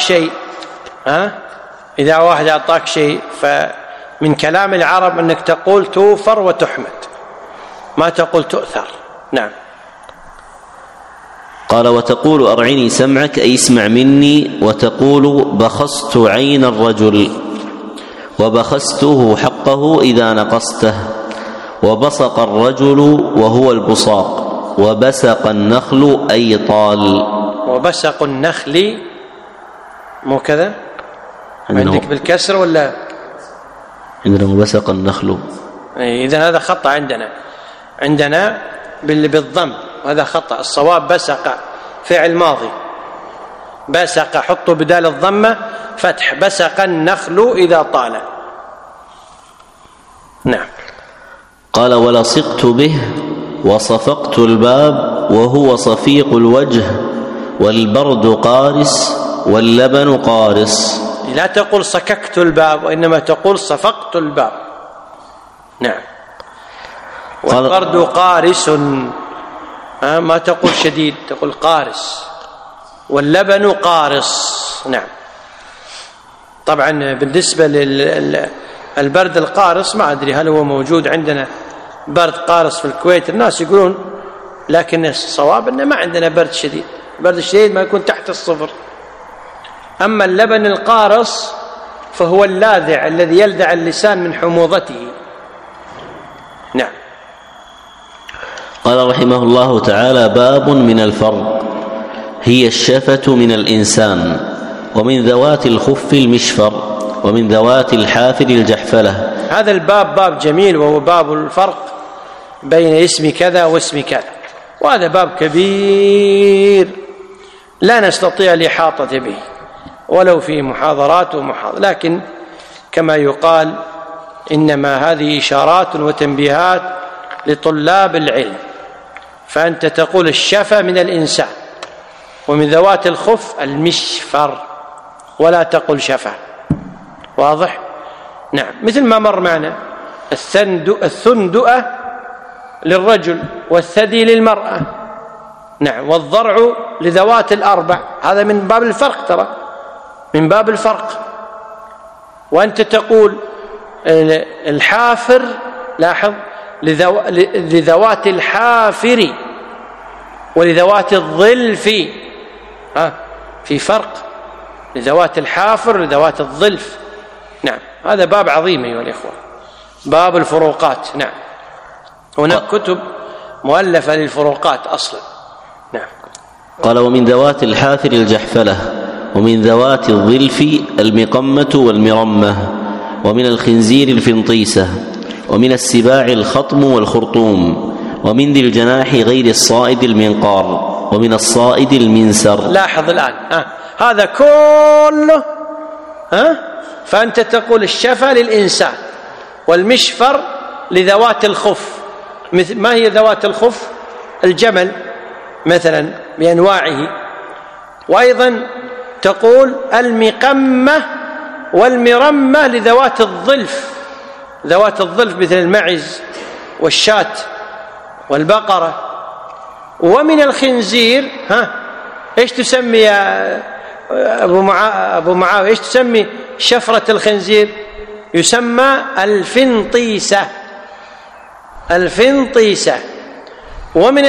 شيء فمن كلام العرب أنك تقول توفر وتحمد، ما تقول تؤثر. نعم. قال: وتقول أرعني سمعك أي اسمع مني، وتقول بخست عين الرجل، وبخسته حقه إذا نقصته، وبصق الرجل وهو البصاق، وبسق النخل أي طال. وبسق النخل مو كذا عندك بالكسر ولا عندنا وبسق النخل؟ إذا هذا خطأ عندنا بالضم، وهذا خطأ. الصواب بسق فعل ماضي، بسق حطوا بدال الضمة فتح، بسق النخل إذا طال. نعم. قال: ولصقت به وصفقت الباب، وهو صفيق الوجه، والبرد قارس، واللبن قارس. لا تقول صككت الباب، وإنما تقول صفقت الباب. نعم. والبرد قارس، ما تقول شديد، تقول قارس. واللبن قارس. نعم. طبعا بالنسبة للبرد القارس ما أدري هل هو موجود عندنا برد قارس في الكويت، الناس يقولون، لكن الصواب أنه ما عندنا برد شديد. البرد الشديد ما يكون تحت الصفر. أما اللبن القارس فهو اللاذع الذي يلدع اللسان من حموضته. نعم. قال رحمه الله تعالى: باب من الفرق، هي الشفة من الإنسان، ومن ذوات الخف المشفر، ومن ذوات الحافر الجحفلة. هذا الباب باب جميل، وهو باب الفرق بين اسم كذا واسم كذا، وهذا باب كبير لا نستطيع الإحاطة به ولو في محاضرات ومحاضرات، لكن كما يقال إنما هذه إشارات وتنبيهات لطلاب العلم. فأنت تقول الشفة من الإنسان، ومن ذوات الخف المشفر، ولا تقل شفة. واضح؟ نعم. مثل ما مر معنا الثندؤة للرجل والثدي للمرأة، نعم، والضرع لذوات الأربع، هذا من باب الفرق، ترى من باب الفرق. وأنت تقول الحافر، لاحظ، لذوات الحافر ولذوات الظلف، في فرق، لذوات الحافر لذوات الظلف. نعم، هذا باب عظيم أيها الإخوة، باب الفروقات. نعم، هناك كتب مؤلفة للفروقات أصلا. نعم. قال: ومن ذوات الحافر الجحفلة، ومن ذوات الظلف المقمة والمرمة، ومن الخنزير الفنطيسة، ومن السباع الخطم والخرطوم، ومن ذي الجناح غير الصائد المنقار، ومن الصائد المنسر. لاحظ الآن هذا كله فأنت تقول الشفة للإنسان والمشفر لذوات الخف. ما هي ذوات الخف؟ الجمل مثلا بأنواعه. وأيضا تقول المقمة والمرمة لذوات الظلف، ذوات الظلف مثل المعز والشاة والبقرة. ومن الخنزير ايش تسمي يا أبو معاوية؟ ايش تسمي شفرة الخنزير؟ يسمى الفنطيسة، الفنطيسة. ومن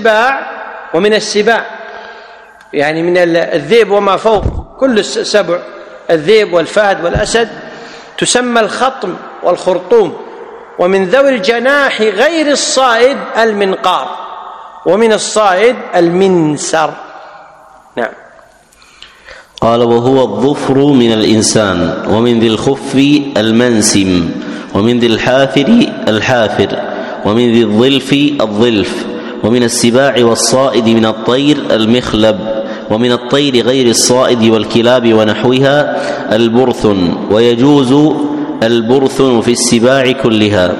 السباع يعني من الذئب وما فوق، كل السبع، الذئب والفهد والأسد، تسمى الخطم والخرطوم. ومن ذوي الجناح غير الصائد المنقار، ومن الصائد المنسر. نعم. قال: وهو الظفر من الإنسان، ومن ذي الخف المنسم، ومن ذي الحافر الحافر، ومن ذي الظلف الظلف، ومن السباع والصائد من الطير المخلب، ومن الطير غير الصائد والكلاب ونحوها البرثن، ويجوز البرثن في السباع كلها.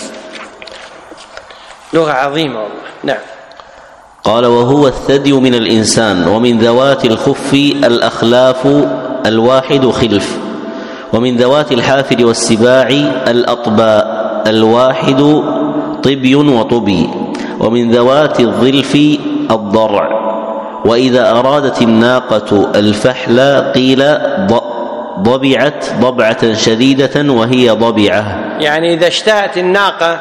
لغة عظيمة والله. نعم. قال: وهو الثدي من الإنسان، ومن ذوات الخف الأخلاف الواحد خلف، ومن ذوات الحافر والسباع الأطباء الواحد طبي وطبي، ومن ذوات الظلف الضرع. وإذا أرادت الناقة الفحل قيل ضبعت ضبعة شديدة وهي ضبعة، يعني إذا اشتهت الناقة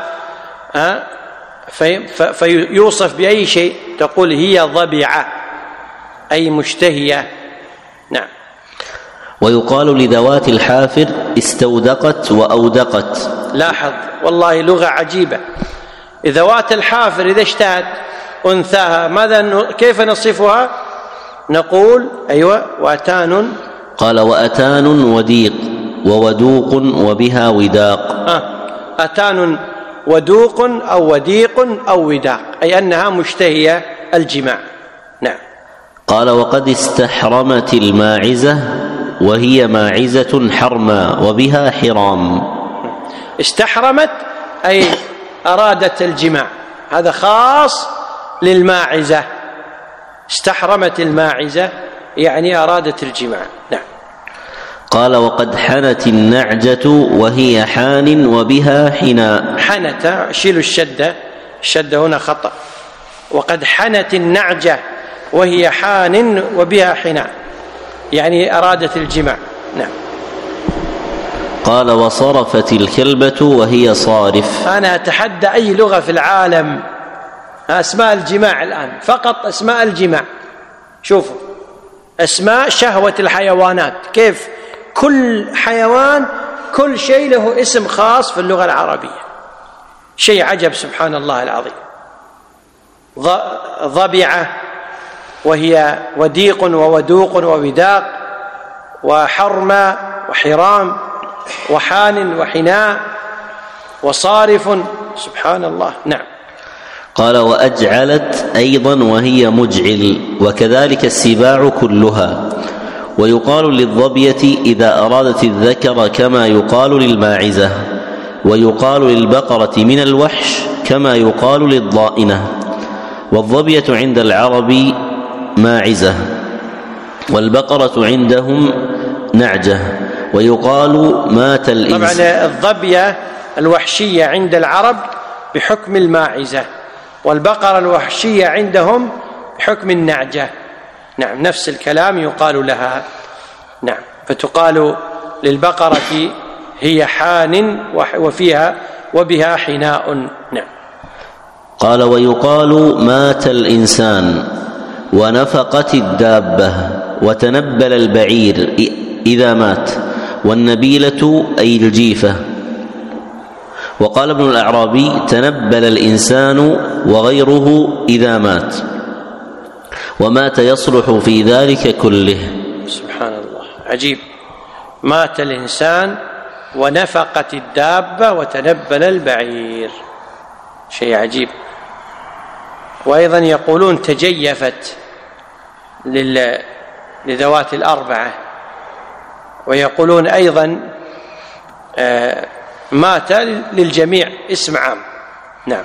فيوصف بأي شيء تقول هي ضبعة، أي مشتهية. نعم. ويقال لذوات الحافر استودقت وأودقت. لاحظ والله لغة عجيبة. ذوات الحافر إذا اشتهت أنثاها كيف نصفها؟ نقول أيوة وأتان. قال: وأتان وديق وودوق وبها وداق. أتان ودوق أو وديق أو وداق، أي أنها مشتهية الجماع. نعم. قال: وقد استحرمت الماعزة وهي ماعزة حرما وبها حرام. استحرمت أي أرادت الجماع، هذا خاص للماعزة. استحرمت الماعزة يعني أرادت الجماع. نعم. قال: وقد حنت النعجة وهي حان وبها حناء. حنت، شيلوا الشدة هنا خطأ. وقد حنت النعجة وهي حان وبها حناء، يعني أرادت الجماع. نعم. قال: وصرفت الكلبة وهي صارف. أنا أتحدى أي لغة في العالم أسماء الجماع الآن، فقط أسماء الجماع. شوفوا أسماء شهوة الحيوانات، كيف كل حيوان كل شيء له اسم خاص في اللغة العربية، شيء عجب سبحان الله العظيم. ضبعة وهي وديق وودوق ووداق، وحرمى وحرام وحان وحناء وصارف، سبحان الله. نعم. قال: وأجعلت أيضا وهي مجعل، وكذلك السباع كلها. ويقال للظبية إذا أرادت الذكر كما يقال للماعزة، ويقال للبقرة من الوحش كما يقال للضائنة. والظبية عند العرب ماعزة، والبقرة عندهم نعجة. ويقال مات الإنسان. طبعا الظبية الوحشية عند العرب بحكم الماعزة، والبقرة الوحشية عندهم بحكم النعجة. نعم، نفس الكلام يقال لها. نعم، فتقال للبقرة هي حان وبها حناء. نعم. قال: ويقال مات الإنسان، ونفقت الدابة، وتنبل البعير إذا مات، والنبيلة أي الجيفة. وقال ابن الأعرابي: تنبل الإنسان وغيره إذا مات، ومات يصلح في ذلك كله. سبحان الله، عجيب. مات الإنسان ونفقت الدابة وتنبل البعير، شيء عجيب. وأيضا يقولون تجيفت لذوات الأربعة، ويقولون أيضا مات للجميع، اسم عام. نعم.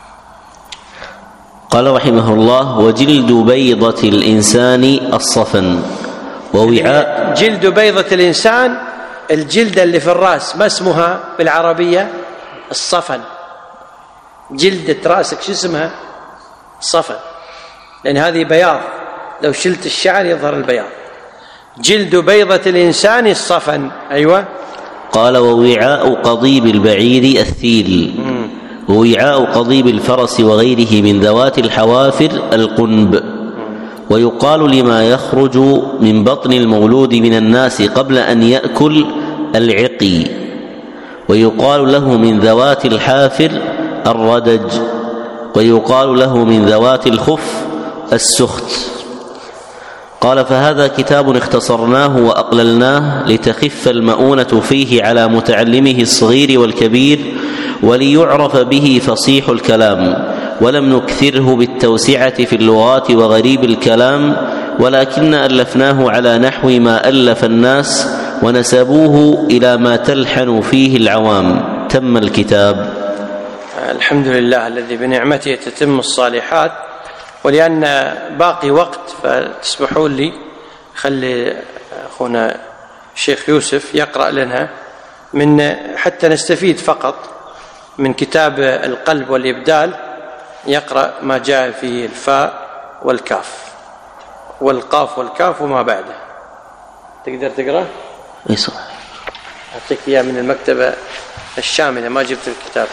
قال رحمه الله: وجلد بيضة الإنسان الصفن ووعاء. جلد بيضة الإنسان، الجلدة اللي في الرأس، ما اسمها بالعربية؟ الصفن. جلدة رأسك شو اسمها؟ صفن، لأن هذه بياض، لو شلت الشعر يظهر البياض. جلد بيضة الإنسان الصفن. أيوة. قال: ووعاء قضيب البعير الثيل، ووعاء قضيب الفرس وغيره من ذوات الحوافر القنب. ويقال لما يخرج من بطن المولود من الناس قبل أن يأكل العقي. ويقال له من ذوات الحافر الردج. ويقال له من ذوات الخف السخت. قال: فهذا كتاب اختصرناه وأقللناه لتخف المؤونة فيه على متعلمه الصغير والكبير، وليعرف به فصيح الكلام، ولم نكثره بالتوسعة في اللغات وغريب الكلام، ولكن ألفناه على نحو ما ألف الناس، ونسبوه إلى ما تلحن فيه العوام. تم الكتاب. الحمد لله الذي بنعمته تتم الصالحات. ولأن باقي وقت فتسمحوا لي خلي أخونا الشيخ يوسف يقرأ لنا من حتى نستفيد فقط من كتاب القلب والإبدال. يقرأ ما جاء فيه الفاء والكاف والقاف والكاف وما بعده. تقدر تقرأ؟ اي صح. أعطيك إياه من المكتبة الشاملة، ما جبت الكتاب.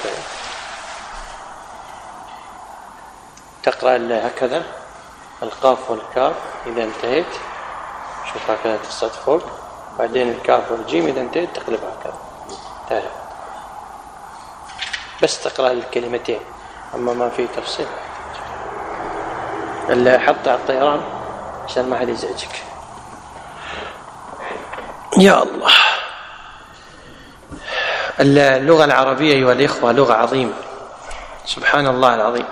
تقرأ هكذا القاف والكاف إذا انتهيت، شوف هكذا تصعد فوق، بعدين الكاف والجيم إذا انتهيت تقلب هكذا. تعال بس تقرأ الكلمتين، أما ما في تفصيل. اللي حط على الطيران عشان ما حد يزعجك. يا الله، اللغة العربية أيها الإخوة لغة عظيمة، سبحان الله العظيم.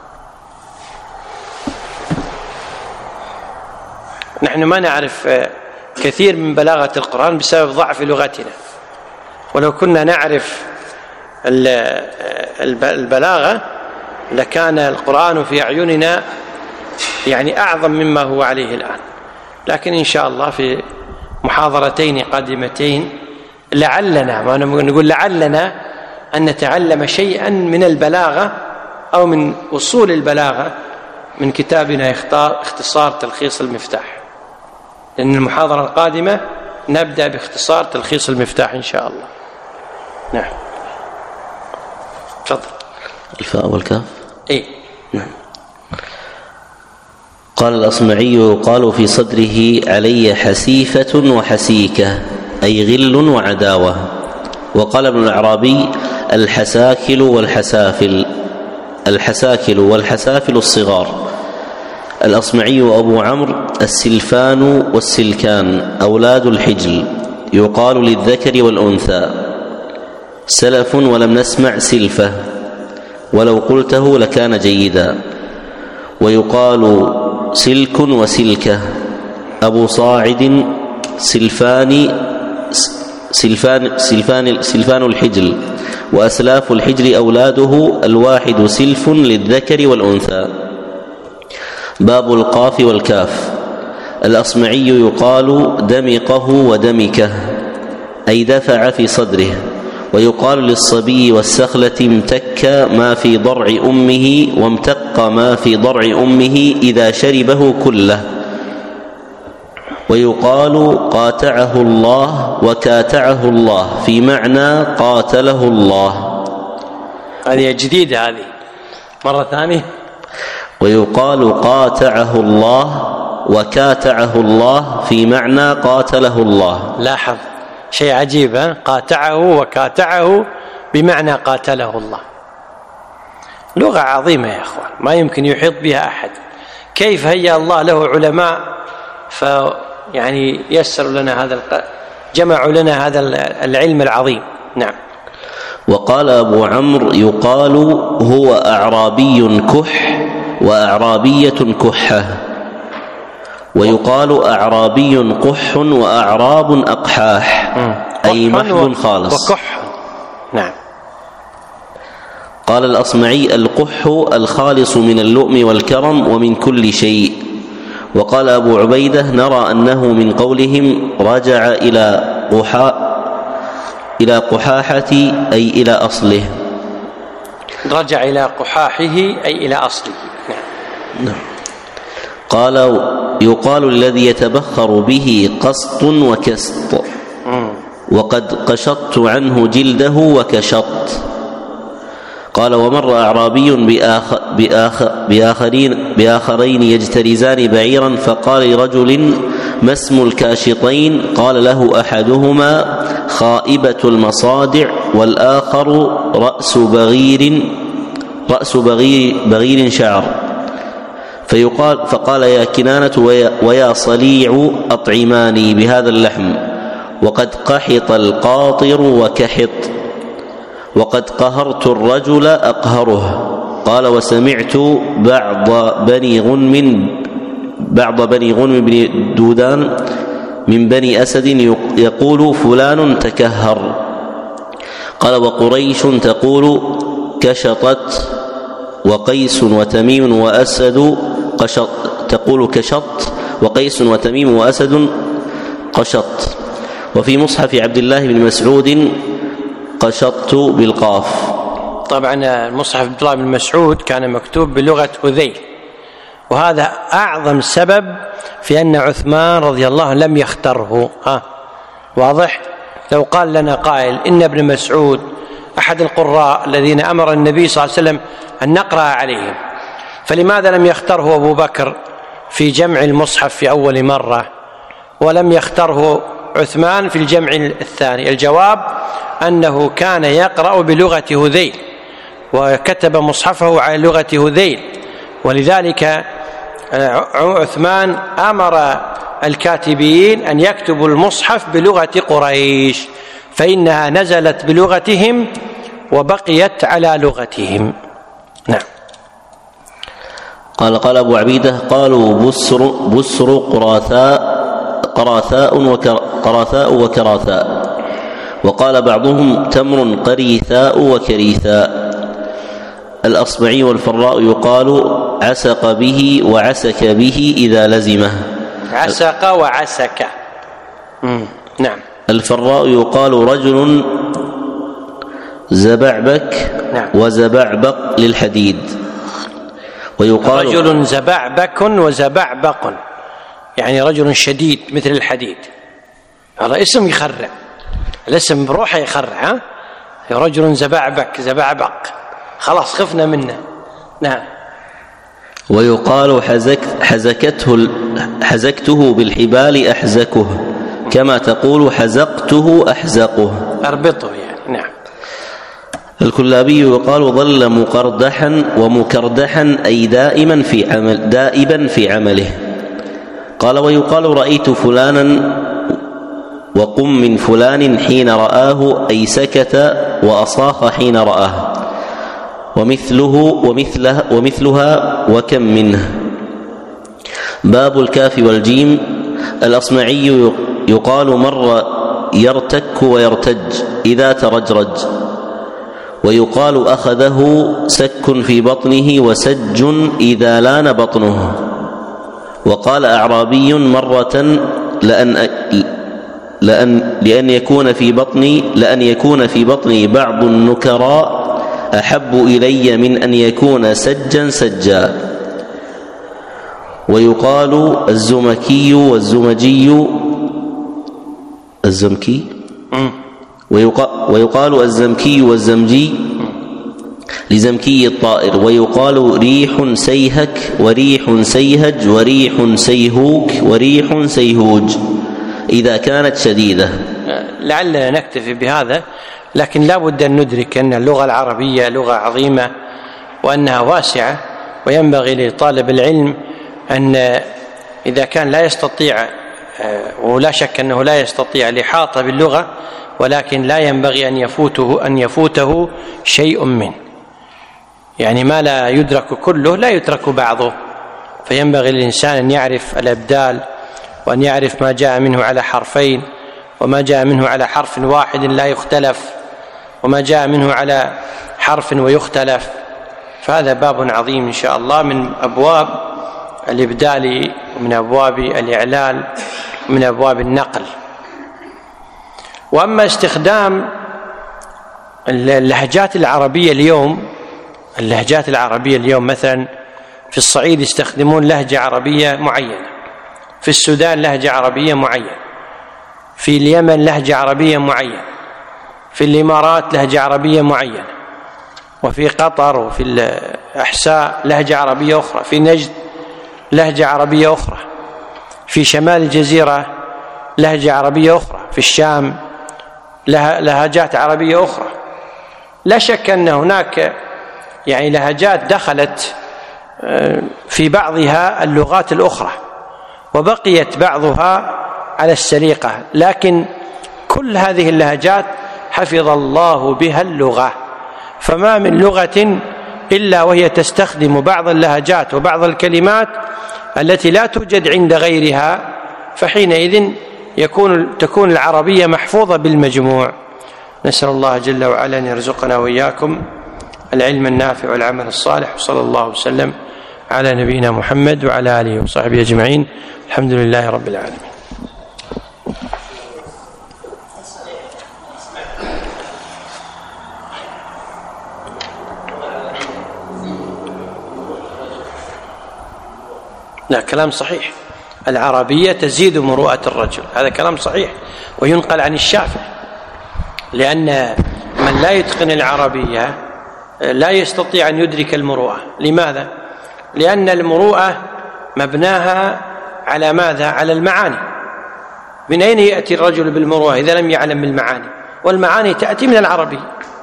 نحن ما نعرف كثير من بلاغة القرآن بسبب ضعف لغتنا، ولو كنا نعرف البلاغة لكان القرآن في أعيننا يعني أعظم مما هو عليه الآن. لكن إن شاء الله في محاضرتين قادمتين لعلنا، ما نقول لعلنا، أن نتعلم شيئا من البلاغة أو من أصول البلاغة من كتابنا اختصار تلخيص المفتاح، لأن المحاضرة القادمة نبدأ باختصار تلخيص المفتاح إن شاء الله. نعم تفضل. الفاء والكاف. إيه نعم. قال الأصمعي: يقال في صدره علي حسيفة وحسيكة، أي غل وعداوة. وقال ابن الأعرابي: الحساكل والحسافل. الحساكل والحسافل الصغار. الأصمعي وأبو عمرو: السلفان والسلكان أولاد الحجل، يقال للذكر والأنثى. سلف ولم نسمع سلفة، ولو قلته لكان جيدا. ويقال سلك وسلكة. أبو صاعد: سلفان الحجل، وأسلاف الحجل أولاده، الواحد سلف للذكر والأنثى. باب القاف والكاف. الأصمعي: يقال دمقه ودمكه، أي دفع في صدره. ويقال للصبي والسخلة امتك ما في ضرع أمه، وامتق ما في ضرع أمه إذا شربه كله. ويقال قاتعه الله وكاتعه الله، في معنى قاتله الله. هذه جديدة، هذه مرة ثانية. ويقال قاتعه الله وكاتعه الله، في معنى قاتله الله. لاحظ شيء عجيب، قاتعه وكاتعه بمعنى قاتله الله. لغة عظيمة يا أخوان، ما يمكن يحيط بها أحد. كيف هيا الله له علماء يعني يسروا لنا جمعوا لنا هذا العلم العظيم. نعم. وقال أبو عمرو: يقال هو أعرابي كح وأعرابية كحة. ويقال أعرابي قح وأعراب أقحاح، أي محض خالص. وكح. نعم. قال الأصمعي: القح الخالص من اللؤم والكرم ومن كل شيء. وقال أبو عبيدة: نرى أنه من قولهم رجع إلى قحاحة، أي إلى أصله. رجع إلى قحاحه أي إلى أصله. نعم. قال: يقال الذي يتبخر به قسط وكسط، وقد قشطت عنه جلده وكشط. قال: ومر أعرابي بآخرين يجترزان بعيرا، فقال لرجل: ما اسم الكاشطين؟ قال له أحدهما: خائبة المصادع، والآخر رأس بغير شعر. فقال: يا كنانة ويا صليع أطعماني بهذا اللحم، وقد قحط القاطر وكحط، وقد قهرت الرجل أقهره. قال: وسمعت بعض بني غنم بن دودان من بني أسد يقول: فلان تكهر. قال: وقريش تقول كشطت، وقيس وتميم وأسد تقول كشط، وقيس وتميم وأسد قشط. وفي مصحف عبد الله بن مسعود قشطت بالقاف. طبعا المصحف عبد الله بن مسعود كان مكتوب بلغة هذيل، وهذا أعظم سبب في أن عثمان رضي الله عنه لم يختره. واضح؟ لو قال لنا قائل إن ابن مسعود أحد القراء الذين أمر النبي صلى الله عليه وسلم أن نقرأ عليهم، فلماذا لم يختره أبو بكر في جمع المصحف في أول مرة ولم يختره عثمان في الجمع الثاني؟ الجواب أنه كان يقرأ بلغة هذيل، وكتب مصحفه على لغة هذيل، ولذلك عثمان أمر الكاتبين أن يكتبوا المصحف بلغة قريش، فإنها نزلت بلغتهم وبقيت على لغتهم. نعم. قال أبو عبيدة: قالوا بسر قراثاء وكراثاء. وقال بعضهم: تمر قريثاء وكريثاء. الأصبعي والفراء يقال عسق به وعسك به إذا لزمه. عسق وعسك. نعم. الفراء يقال رجل زبعبك. نعم. وزبعبق للحديد. ويقال رجل زبعبك وزبعبق، يعني رجل شديد مثل الحديد. هذا اسم يخرع، الاسم بروحه يخرع. رجل زبعبك زبعبق، خلاص خفنا منه. نعم. ويقال حزكته بالحبال أحزكه، كما تقول حزقته أحزقه. أربطه يعني. نعم. الكلابي يقال ظل مقردحا ومكردحا أي دائبا في عمله. قال: ويقال رأيت فلانا وقم من فلان حين رآه أي سكت وأصاخ حين رآه، ومثلها وكم منه. باب الكاف والجيم. الأصمعي يقال مر يرتك ويرتج إذا ترجرج، ويقال أخذه سك في بطنه وسج إذا لان بطنه. وقال أعرابي مرة لأن يكون في بطني بعض النكراء أحب إلي من أن يكون سجا سجا. ويقال الزمكي والزمجي ويقال الزمكي والزمجي لزمكي الطائر. ويقال ريح سيهك وريح سيهج وريح سيهوك وريح سيهوج إذا كانت شديدة. لعلنا نكتفي بهذا، لكن لا بد أن ندرك أن اللغة العربية لغة عظيمة وأنها واسعة، وينبغي لطالب العلم أن إذا كان لا يستطيع، ولا شك أنه لا يستطيع الإحاطة باللغة، ولكن لا ينبغي أن يفوته شيء منه، يعني ما لا يدرك كله لا يترك بعضه. فينبغي للإنسان أن يعرف الأبدال، وأن يعرف ما جاء منه على حرفين، وما جاء منه على حرف واحد لا يختلف، وما جاء منه على حرف ويختلف. فهذا باب عظيم إن شاء الله من أبواب الإبدال، ومن أبواب الإعلال، ومن أبواب النقل. وأما استخدام اللهجات العربية اليوم، مثلا في الصعيد يستخدمون لهجة عربية معينة، في السودان لهجة عربية معينة، في اليمن لهجة عربية معينة، في الإمارات لهجة عربية معينة، وفي قطر وفي الأحساء لهجة عربية أخرى، في نجد لهجة عربية أخرى، في شمال الجزيرة لهجة عربية أخرى، في الشام لهجات عربية أخرى. لا شك أن هناك يعني لهجات دخلت في بعضها اللغات الأخرى، وبقيت بعضها على السليقة، لكن كل هذه اللهجات حفظ الله بها اللغة، فما من لغة إلا وهي تستخدم بعض اللهجات وبعض الكلمات التي لا توجد عند غيرها، فحينئذ تكون العربية محفوظة بالمجموع. نسأل الله جل وعلا أن يرزقنا وإياكم العلم النافع والعمل الصالح، وصلى الله وسلم على نبينا محمد وعلى آله وصحبه أجمعين. الحمد لله رب العالمين. لا، كلام صحيح، العربية تزيد مروءة الرجل، هذا كلام صحيح، وينقل عن الشافعي، لأن من لا يتقن العربية لا يستطيع أن يدرك المروءة. لماذا؟ لأن المروءة مبناها على ماذا؟ على المعاني. من أين يأتي الرجل بالمروءة إذا لم يعلم المعاني؟ والمعاني تأتي من العربي.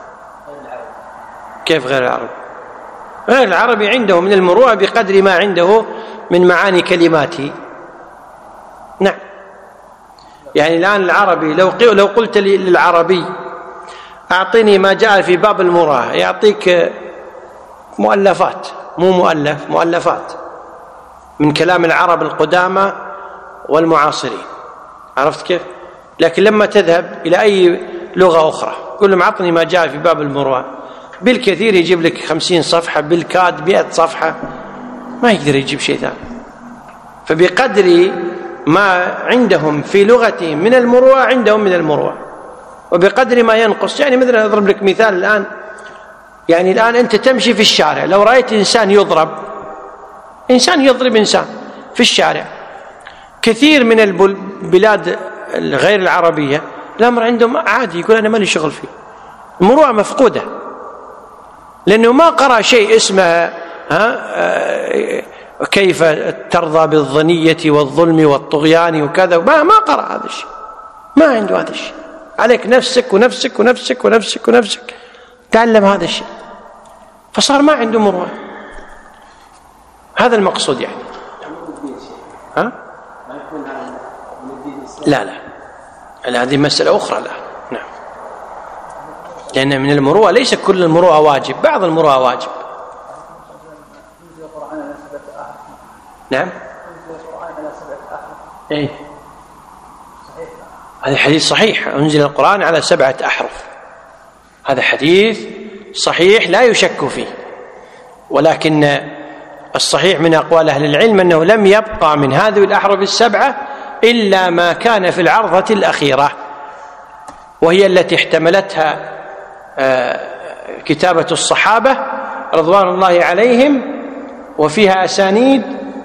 كيف غير العربي؟ غير العربي عنده من المروءة بقدر ما عنده من معاني كلماته. نعم، يعني الآن العربي لو قلت للعربي أعطني ما جاء في باب المروءة، يعطيك مؤلفات، مؤلفات من كلام العرب القدامى والمعاصرين. عرفت كيف؟ لكن لما تذهب إلى أي لغة أخرى قل لهم أعطني ما جاء في باب المروءة، بالكثير يجيب لك 50 صفحة، بالكاد 100 صفحة، ما يقدر يجيب شيء ثاني. فبقدر ما عندهم في لغتهم من المروءة عندهم من المروءة، وبقدر ما ينقص. يعني مثلا أضرب لك مثال الآن، يعني الآن أنت تمشي في الشارع، لو رأيت إنسان يضرب إنسان في الشارع، كثير من البلاد غير العربية الأمر عندهم عادي، يقول أنا مالي شغل فيه. المروءة مفقودة، لأنه ما قرأ شيء اسمه كيف ترضى بالظنية والظلم والطغيان وكذا، ما قرأ هذا الشيء، ما عنده هذا الشيء. عليك نفسك ونفسك ونفسك ونفسك ونفسك، تعلم هذا الشيء فصار ما عنده مروءة. هذا المقصود يعني. ها؟ لا هذه مسألة أخرى. لا نعم، لأن من المروءة ليس كل المروءة واجب، بعض المروءة واجب. نعم. إيه؟ هذا حديث صحيح، أنزل القرآن على 7 أحرف، هذا حديث صحيح لا يشك فيه، ولكن الصحيح من أقوال أهل العلم أنه لم يبقى من هذه الأحرف 7 إلا ما كان في العرضة الأخيرة، وهي التي احتملتها كتابة الصحابة رضوان الله عليهم، وفيها أسانيد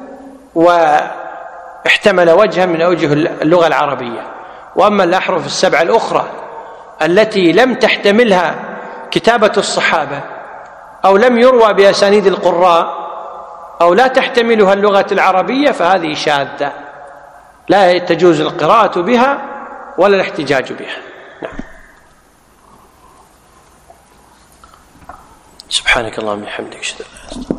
واحتمل وجها من أوجه اللغة العربية. وأما الأحرف 7 الأخرى التي لم تحتملها كتابة الصحابة أو لم يروى بأسانيد القراء أو لا تحتملها اللغة العربية فهذه شاذة لا تجوز القراءة بها ولا الاحتجاج بها. نعم. سبحانك اللهم وبحمدك، أشهد أن لا إله إلا أنت.